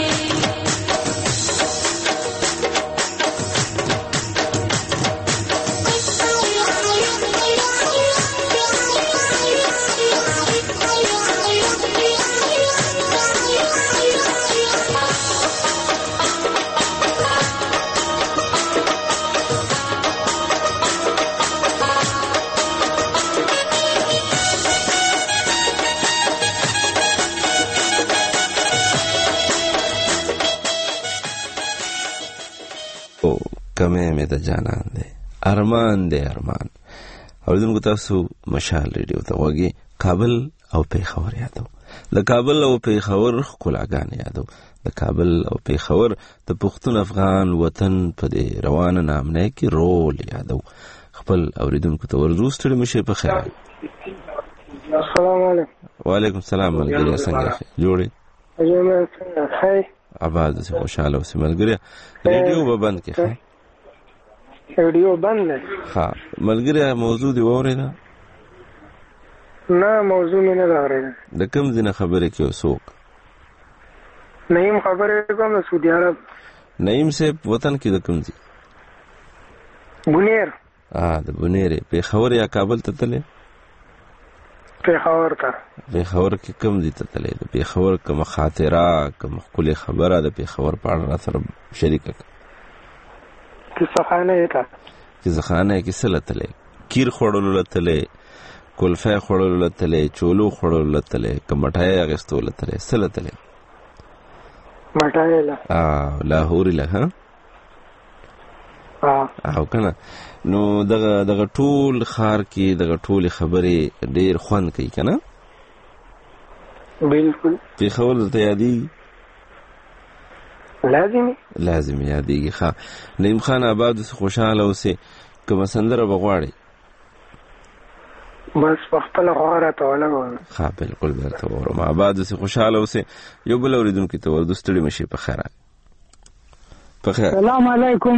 کمه مې د جانان دی ارمان دی ارمان. اوریدونکو تاسو مشال ریډیو ته وګورئ. کابل او پیښور یادو د کابل او پیښور ښکلاګان یادو د کابل او پیښور د پښتون افغان وطن په دې روانه نامنه کې رول یادو. خپل اوریدونکو ته ورزو ستړي مشه په خیر. السلام علیکم. وعلیکم السلام ملګری څنګه جوړې؟ اجازه څنګه خیر آباد سے خوشاله اوسې ملګری. ریډیو به بند کې ښه ریډیو بند نه ها ملګری موضوع دی وره نه موضوع مې نه اورېده. د کوم ځنه خبرې کې وسوک نعیم خبرې کوم د سعودي عرب. نعیم سے وطن کې د کوم ځای؟ بونیر. اه د بونیر پیښور یا کابل ته تلې؟ پیښور ته. پیښور کې کوم ځای ته تلې؟ د پیښور کوم خاطره کوم خپل خبره د پیښور په اړه سره شریک کړه؟ کیسه خانه ته کیسه خانه کې سره تلې؟ کیر خوړلو لتلې، کلفه خوړلو لتلې، چولو خوړلو لتلې، کمټای اغستو لتلې، سره تلې؟ مټای له اه لاهور له ها اه او کنه نو دغه دغه ټول خار کې دغه ټول خبرې ډیر خوان کوي کنه. بالکل پیښور ته یادي لازمي لازمي یادېږي. ښه نعیم خان آباد اوسې خوشحاله اوسې کومه سندره به غواړې؟ بس په خپله خوا راته ولګوه. ښه بلکل به درته واورم. آباد اوسې خوشحاله اوسې. یو بل اورېدونکي ته ورځو ستړي مه شي. په خیر په خیر. سلام علیکم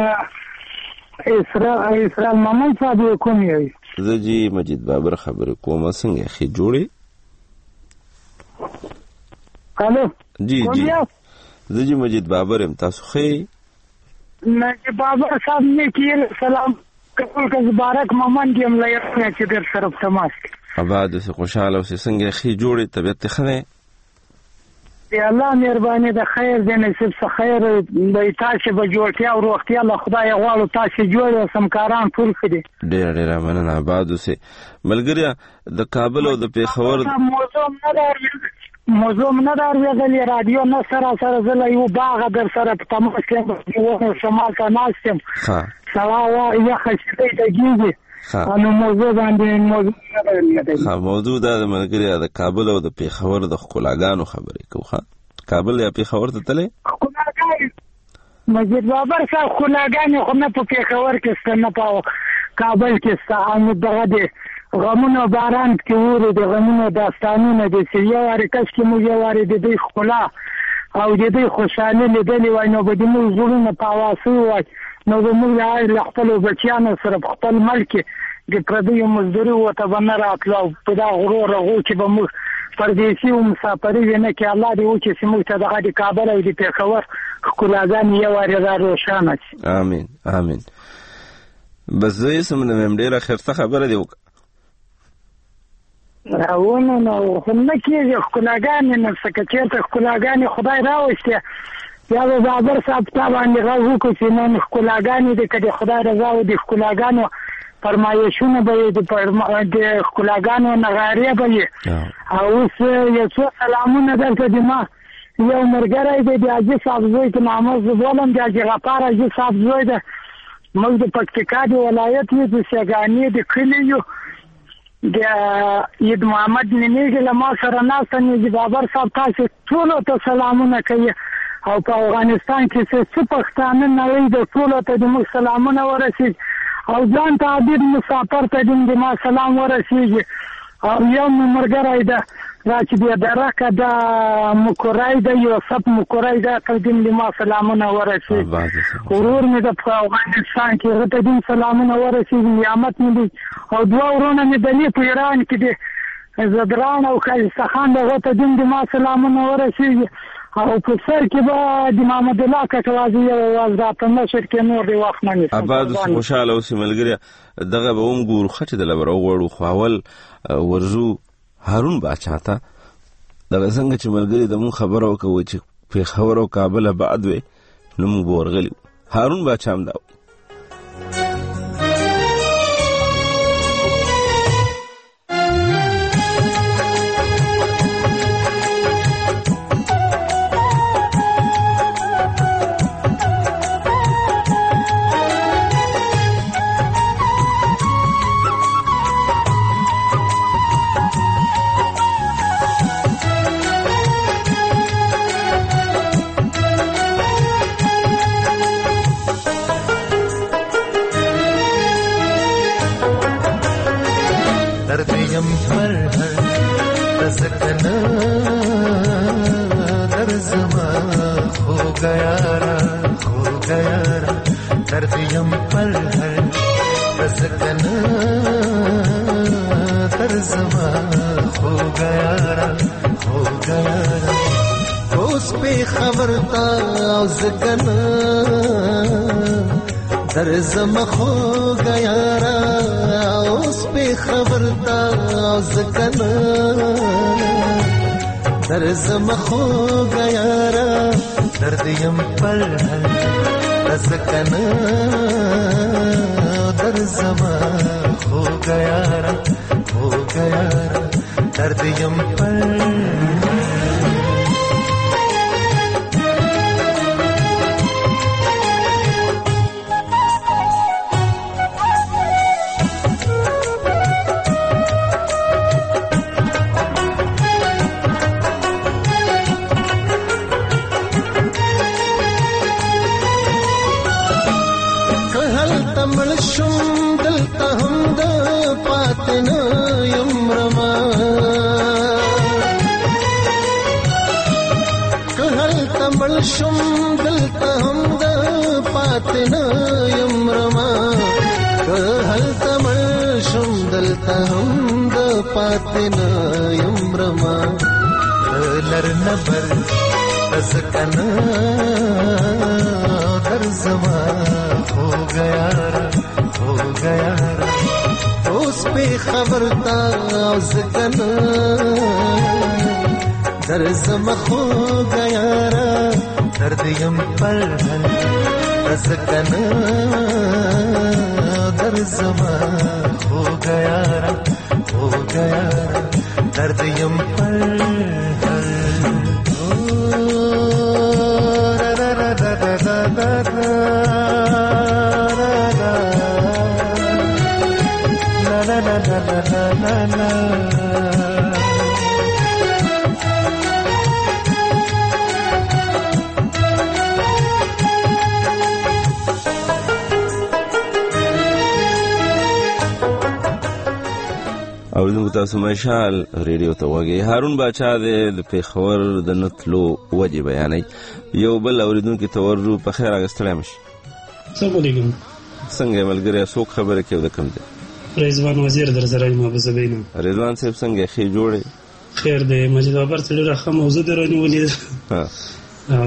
اسرائیل محمد صاحب کوم یې؟ زه جی مجید بابر خبرې کومه. څنګه ښې جوړې؟ الو جی جی زه جی مجید بابر یم. تاسو ښې؟ مجید بابر صاحب نه کېل سلام کول که مبارک ممن یم له یې چې در سره په تماس کې. آباد اوسې خوشحاله اوسې. څنګه ښې جوړې؟ طبیعت دې ښه دی؟ د الله مهرباني د خیر د نصیب څخه خیر د تاسو به جوړتیا او روغتیا له خدای غواړو. تاسو جوړ او سمکاران ټول ښه دي. ډېره ډېره مننه. آباد اوسې ملګریا. د کابل او د پیښور موضوع نه دار موضوع نه دار ویلې رادیو نه سره سره زله یو باغ در سره په تماس کې یو شمال کا ناستم. ها سلام یا خشته ته کیږي. انو موضوع باندې موضوع نه دی. ها موضوع دا د ملګریا د کابل او د پیښور د ښکلاګانو خبرې کوو. کابل یا پیښور ته تلې؟ ښکلاګانې مجید بابر صاحب ښکلاګانې خو نه په پیښور کې شته نه په کابل کې شته. نو دغه دی غمونو باران کې ووري د غمونو داستانونه دي چې یو وارې کس کې موږ یو وارې د دوی ښکلا او د دوی خوشحالي لیدلې وای نو به د موږ زړونه په هواسي وای نو به موږ له خپلو بچیانو سره په خپل ملک کې د پردیو مزدوري ورته به نه راتلو او په دا غرور هغو کې به موږ پردیسي و مسافري وي نه کې الله دې وکړي چې موږ ته دغه د کابل او د پیښور ښکلاګانې یو وارې را روښانه شي. امین امین. بس زه یې سم نه ویم ډېره خیرته خبره دې وکړه. راونه نو خو نه کېږي ښکلاګانې نه څه که چېرته ښکلاګانې خدای راوستې یا به بابر صاحب تا باندې غږ وکړو چې نن ښکلاګانې دي که د خدای رضا و د ښکلاګانو فرمایشونه به یې د ښکلاګانو نغارې به یې او اوس یو څو سلامونه درته د ما یو ملګری دی د حاجي صاحب زوی ته محمد زه بولم د حاجي غفار حاجي صاحب زوی ده. موږ د پکتیکا د ولایت یو د سیګانې د کلي یو د عید محمد نمیږي له ما سره ناسته نږدې بابر صاحب تاسو ټولو ته سلامونه کوي او په افغانستان کې څه پښتانه نړۍ د ټولو ته د موږ سلامونه ورسېږي او ځان ته عبید مسافر ته د ما سلام ورسېږي او یو ملګری ده را چې بیا درکه دا مکورای ده یوسف مکورای ده قدیم د ما سلامونه ورسېږي ورور مې د په افغانستان کې هغه ته دین سلامونه ورسېږي نعمت مې دي او دوه ورونه مې د لې په ایران کې دي زدران او ښایسته خان د هغه ته دین د ما سلامونه ورسېږي او په سر کې به د محمد الله کټوازي یو اواز دا په نشر کې نور دی وخت نه نیسم اباد خوشحاله اوسې ملګري دغه به هم ګورو ښه چې د لبره وغواړو خو اول ورځو هارون باچا ته دغه څنګه چې ملګري د مونږ خبره وکړو چې پېښور او کابل بعد وې نو موږ به ورغلي هارون باچا هم دا زما خو گیارا اوس په خبر تا زکنا در زما خو گیارا درد یم پر زکنا در زما خو گیارا خو گیارا درد یم پر شم دلته هم د پاتنه یم رما که هلته مړ شم دلته هم د پاتنه یم رما لر نبر تسکنه در زما ہو گیا ہو گیا اوس په خبر تا زکنه در زما خو گیا درد یم پر زکنا در زما ہو گیا ہو گیا درد یم پر او دغه تاسو مشال ریډیو ته وګورئ هارون باچا د پیښور د نتلو وجه بیانای یو بل اوریدونکو ته ورو په خیر اگستلای مش السلام علیکم څنګه ملګری څوک خبره کوي د کوم ځای رضوان وزیر در زرای ما بزبینه رضوان صاحب څنګه خې جوړې خیر دی مجید بابر سره راخه موضوع درونی ولید ها او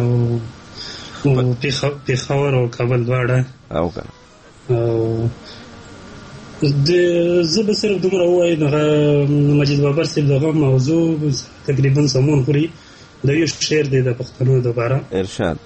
پیښور او کابل دواړه او کنه او د زب صرف دومره وای دغه مجید بابر صاحب دغه موضوع تقریبا سمون خوري د یو شعر دی د پښتنو لپاره ارشاد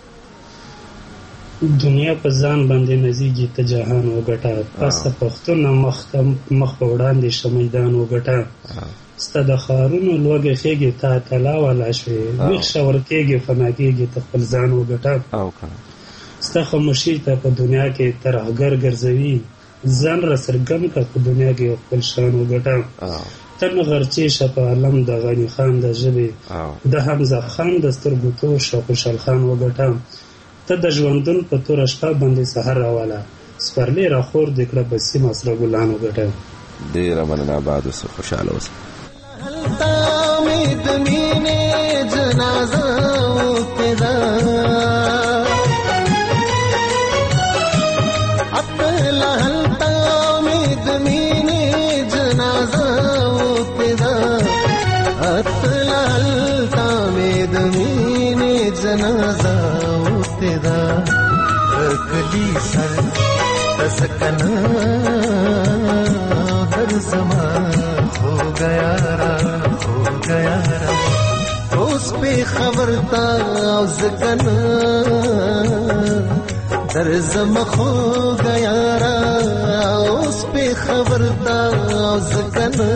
دنیا په ځان باندې نزيږي ته جهان وګټه پس پښتون مخ مخ وړاندې شمیدان وګټه ست د خارونو لوګي خېږي تا تلا ولا شوي وښ شور کېږي فنا کېږي ته خپل ځان وګټه او کنه ست خاموشي ته په دنیا کې ترهګر ګرځوي ځان را سرګم کا په دنیا کې خپل شان وګټه تن غرچې شپه علم د غنی خان د ژبې د حمزه خان د سترګو تو شو خوشال خان وګټه ته د ژوندون په تور شپه باندې سحر راواله سپرلی را خور د کړه بسې مسره ګلان وګټه ډیر مننه بعد اوس خوشاله اوس د مینې جنازه وکړه اتلا هلتا مې د مینې جنازه وکړه اتلا هلتا مې د مینې جنازه وکړه کلی سر تسکنا در زمان ہو گیا را ہو گیا را اس پہ خبرتا زکنا در زمان ہو گیا را اس پہ خبرتا زکنا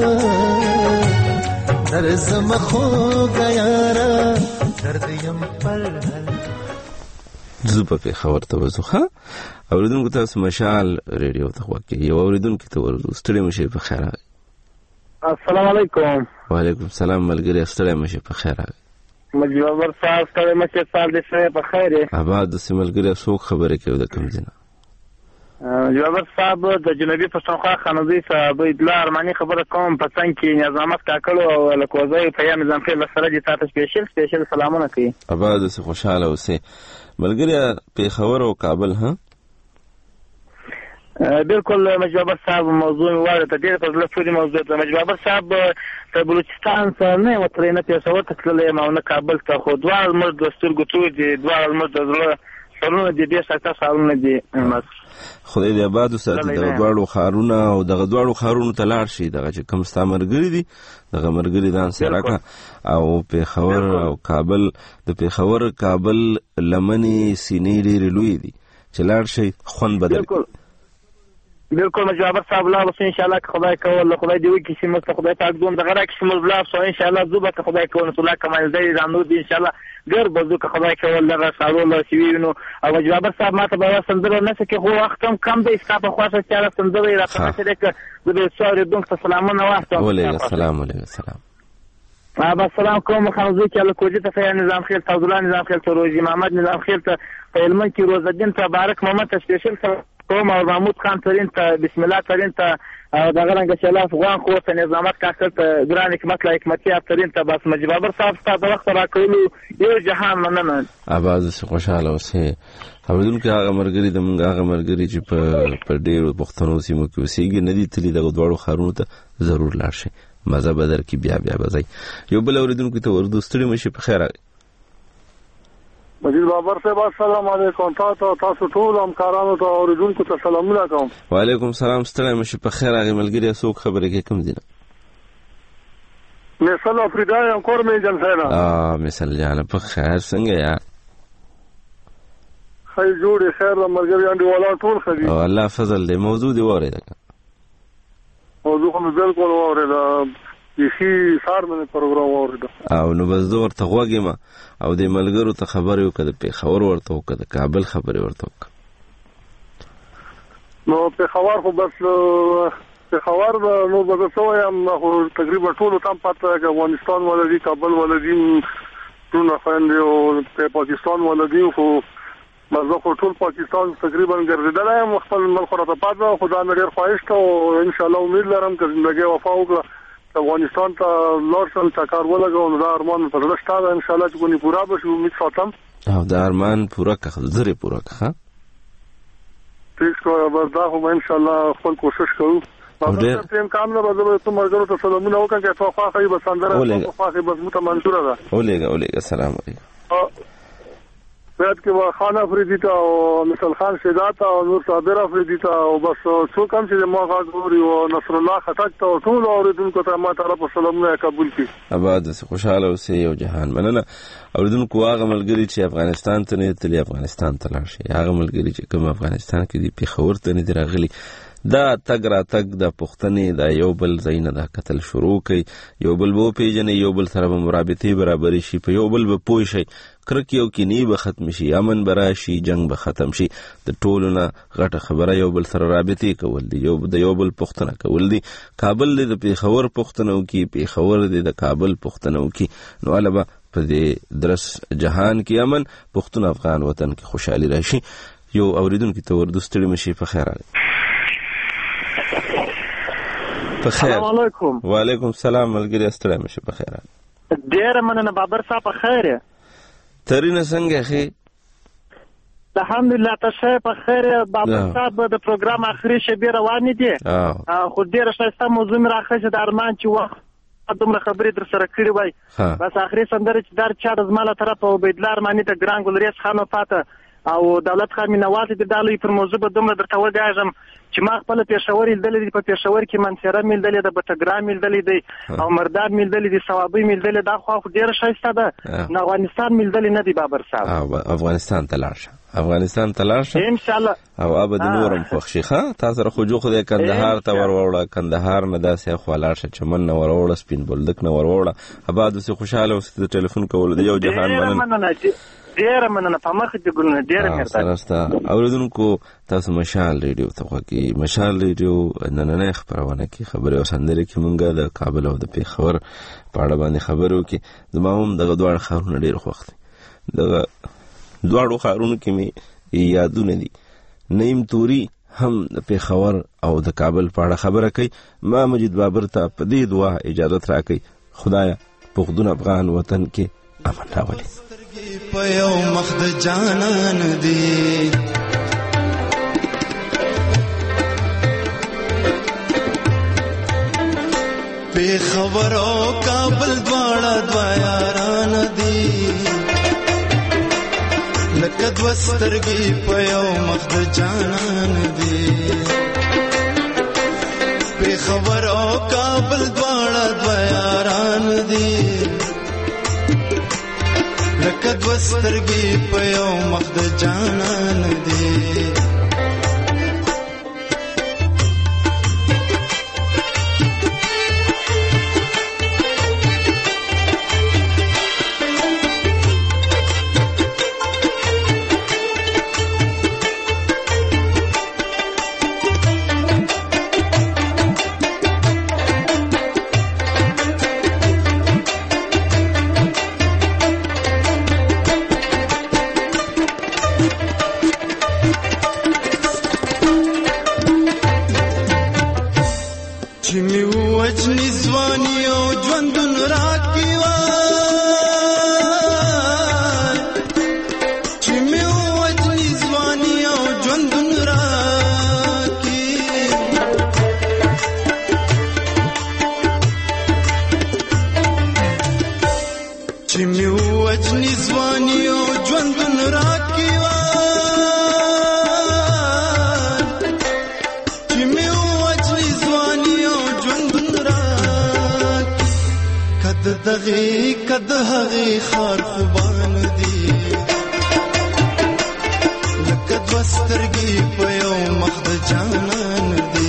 در زمان ہو گیا را درد یم پر زو په خبر ته وځو ښه اوریدونکو تاسو مشال ریډیو ته وکړئ یو اوریدونکو ته ورځو ستړي مشه په خیر راغی السلام علیکم وعلیکم السلام ملګری ستړي مشه په خیر راغی مجبور صاحب ستړي مشه سال دې په خیر آباد د سیملګری څوک خبره کوي د کوم ځای جوابر صاحب د جنوبي پښتونخوا خانوزي صاحب اطلاع ارماني خبره کوم په څنګه کې نظامت کاکړو او لکوزای په یم نظام کې لسره دي تاسو سپیشل سپیشل سلامونه کوي آباد سه خوشاله اوسه ملګری په خبر او کابل ها بالکل مجبور صاحب موضوع واره ته ډیر په لفظي موضوع ته مجبور صاحب ته بلوچستان څخه نه وترې نه پیښور ته تللې ما نه کابل ته خو دوه مرد دستور ګټو دي دوه مرد زړه سرونه دي ډیر سخت سوالونه دي خدای دې آباد وساتي د دوړو خارونه او د دوړو خارونو ته لاړ شي دغه چې کوم ستامرګری دي دغه مرګری دان سره کا او په خبر او کابل د په خبر کابل لمنې سینې لري لوی دي چې لاړ شي خون بدل بالکل مجابر صاحب الله بس ان شاء الله خدای کول خدای دې وکړي چې مست خدای پاک دوم دغه راکې شمول بلا سو ان شاء الله زوبه خدای کول الله کمال دې زانو دې ان شاء الله ګر بزو که خدای کول دغه سارو الله سوینو او مجابر صاحب ماته به سندره نه سکه خو وخت کم کم دې استا په خواصه چې سندره راځي چې دې سوال دوم سلامونه واسطه وعلیکم السلام علیکم السلام ابا السلام کوم خانوزي چې له کوجه ته نظام خیل تفضل نظام خیل روزي محمد نظام خیل ته علم کې روز الدین تبارک محمد سپیشل کوم او محمود خان ترين ته بسم الله ترين ته دغه رنګ شلاف غوان خو ته نظامت کاکل ته ګران حکمت لا حکمتي ترين ته بس مجبور صاحب ته وخت راکولو یو جهان مننه اواز خوشاله اوسه اوریدل کې هغه مرګري د موږ هغه مرګري چې په په ډېرو پښتنو سیمو کې اوسېږي ندي تللی دغه دوړو خارونو ته ضرور لاړ شي مزه بدر کې بیا بیا بځای یو بل اوریدونکو ته ورته ستړي مشه په خیر راغی مجید بابر صاحب السلام علیکم تاسو تاسو ټول همکارانو ته اوریدونکو ته سلامونه کوم وعلیکم السلام ستړي مشه په خیر راغی ملګری څوک خبره کې کوم دي مثال افریقا یم کور مې جن سره اه مثال جان په خیر څنګه یا خیر جوړ خیر مرګري انډي والا ټول خدي او الله فضل دې موضوع دی وره ده موضوع هم بالکل وره ده یشي سار باندې پروګرام وره ده او نو بس دوه ورته غوږی ما او د ملګرو ته خبر یو کده په خبر ورته وکړه کابل خبر ورته وکړه نو په خبر خو بس په خبر نو بس سو یم خو تقریبا ټول تام پاتې افغانستان ولدي کابل ولدي ټول افغان دی او په پاکستان ولدي خو مزه خو ټول پاکستان تقریبا ګرځیدل یم خپل ملک راته پاتې خدا مې ډیر خواهش ته او ان شاء الله امید لرم چې زندګي وفا وکړه افغانستان ته لورسن تا کار ولګو نو دا ارمان په دغه شته ان شاء الله چې کونی پورا به شو امید ساتم او دا ارمان پورا کړه زری پورا کړه تاسو به دا خو ان شاء الله خپل کوشش کوو په تیم کام نه به زه ته مرګرو ته سلامونه وکړم چې تاسو خواخې به سندره تاسو خواخې به مت منظور ده اولېګه اولېګه السلام علیکم بعد کې وا خان افریدی ته او مثال خان شهزاد ته او نور صابر افریدی ته او بس څو کم چې ما غوړي او نصر الله خټک ته ټول اوریدونکو ته ما طرف سلامونه قبول کړي آباد خوشاله اوسې یو جهان مننه اوریدونکو هغه ملګری چې افغانستان ته نه تللی افغانستان ته لاړ شي هغه ملګری چې کوم افغانستان کې دی پیښور ته نه راغلي دا تګ را تګ د پښتنې دا یو بل زینه دا قتل شروع کوي یو بل وو پیژنې یو بل سره مرابطي برابر شي په یو بل به پوي شي کرک یو کې نی به ختم شي امن براشي جنگ به ختم شي د ټولو نه غټه خبره یو بل سره رابطي کول دي یو د یو بل پښتنه کول دي کابل د پیښور پښتنو کې پیښور د کابل پښتنو کې نو علاوه په دې درس جهان کې امن پښتون افغان وطن کې خوشحالي راشي یو اوریدونکو ته وردستړي مشي په خیر راغلی السلام علیکم وعلیکم السلام ملګری ستړي مشه په خیر ډېره مننه بابر صاحب، په خیر یې؟ ترینه څنګه ښې؟ الحمدلله ته ښه په خیر یې. بابر صاحب د پروګرام آخري شېبې روانې دي، خو ډېره ښایسته موضوع مې راخښې د ارمان چې وخت دومره خبرې در سره کړې وای. بس آخري سندره چې دا چا د زما له طرفه عبیدالله ارماني د ګران ګلریز خان وفاته او دولت خان مینوال دي دا لوی پر موضوع به دومره درته وګاږم چې ما خپل پېښور لیدلې دي. په پېښور کې منصیره مې لیدلې ده، بټګرام مې لیدلې دی او مردان مې لیدلې دي، ثوابۍ مې لیدلې. دا خو ډېره ښایسته ده. نه افغانستان مې لیدلې نه دی بابر صاحب. افغانستان ته لاړ شه، افغانستان ته لاړ شه انشاءالله او ابد نورم خوښ شي. ښه تا سره خو جو خدای کندهار ته وروړه، کندهار نه داسې خوا لاړ شه، چمن نه وروړه، سپین بولدک نه وروړه. اباد اوسې خوشحاله اوسې. د ټلیفون کولو د یو جهان مننه. ډېره مننه، په مخ دې ګلونه. ډېره مهرباني. سره اوریدونکو تاسو مشال ریډیو ته غوږی. مشال ریډیو نننۍ خبرونه کې خبرې او سندرې کې مونږه د کابل او د پېښور په اړه باندې خبرو کې زما هم دغه دواړه ښارونه ډېر خوښ دي. دغه دواړو ښارونو کې مې یادونه دي. نعیم توري هم د پېښور او د کابل په اړه خبره کوي. ما مجید بابر ته په دې دعا اجازت راکوي خدایا پښتون افغان وطن کې امن راولي. په یو مخ د جانان دی پېښور او کابل دواړه دوه یاران دي لکه دوه سترګې په یو مخ د جانان دي پېښور او کابل دواړه دوه یاران دي لکه دوه سترګې په یو مخ د جانان دي لکه دوه سترګې په یو مخ د جانان دي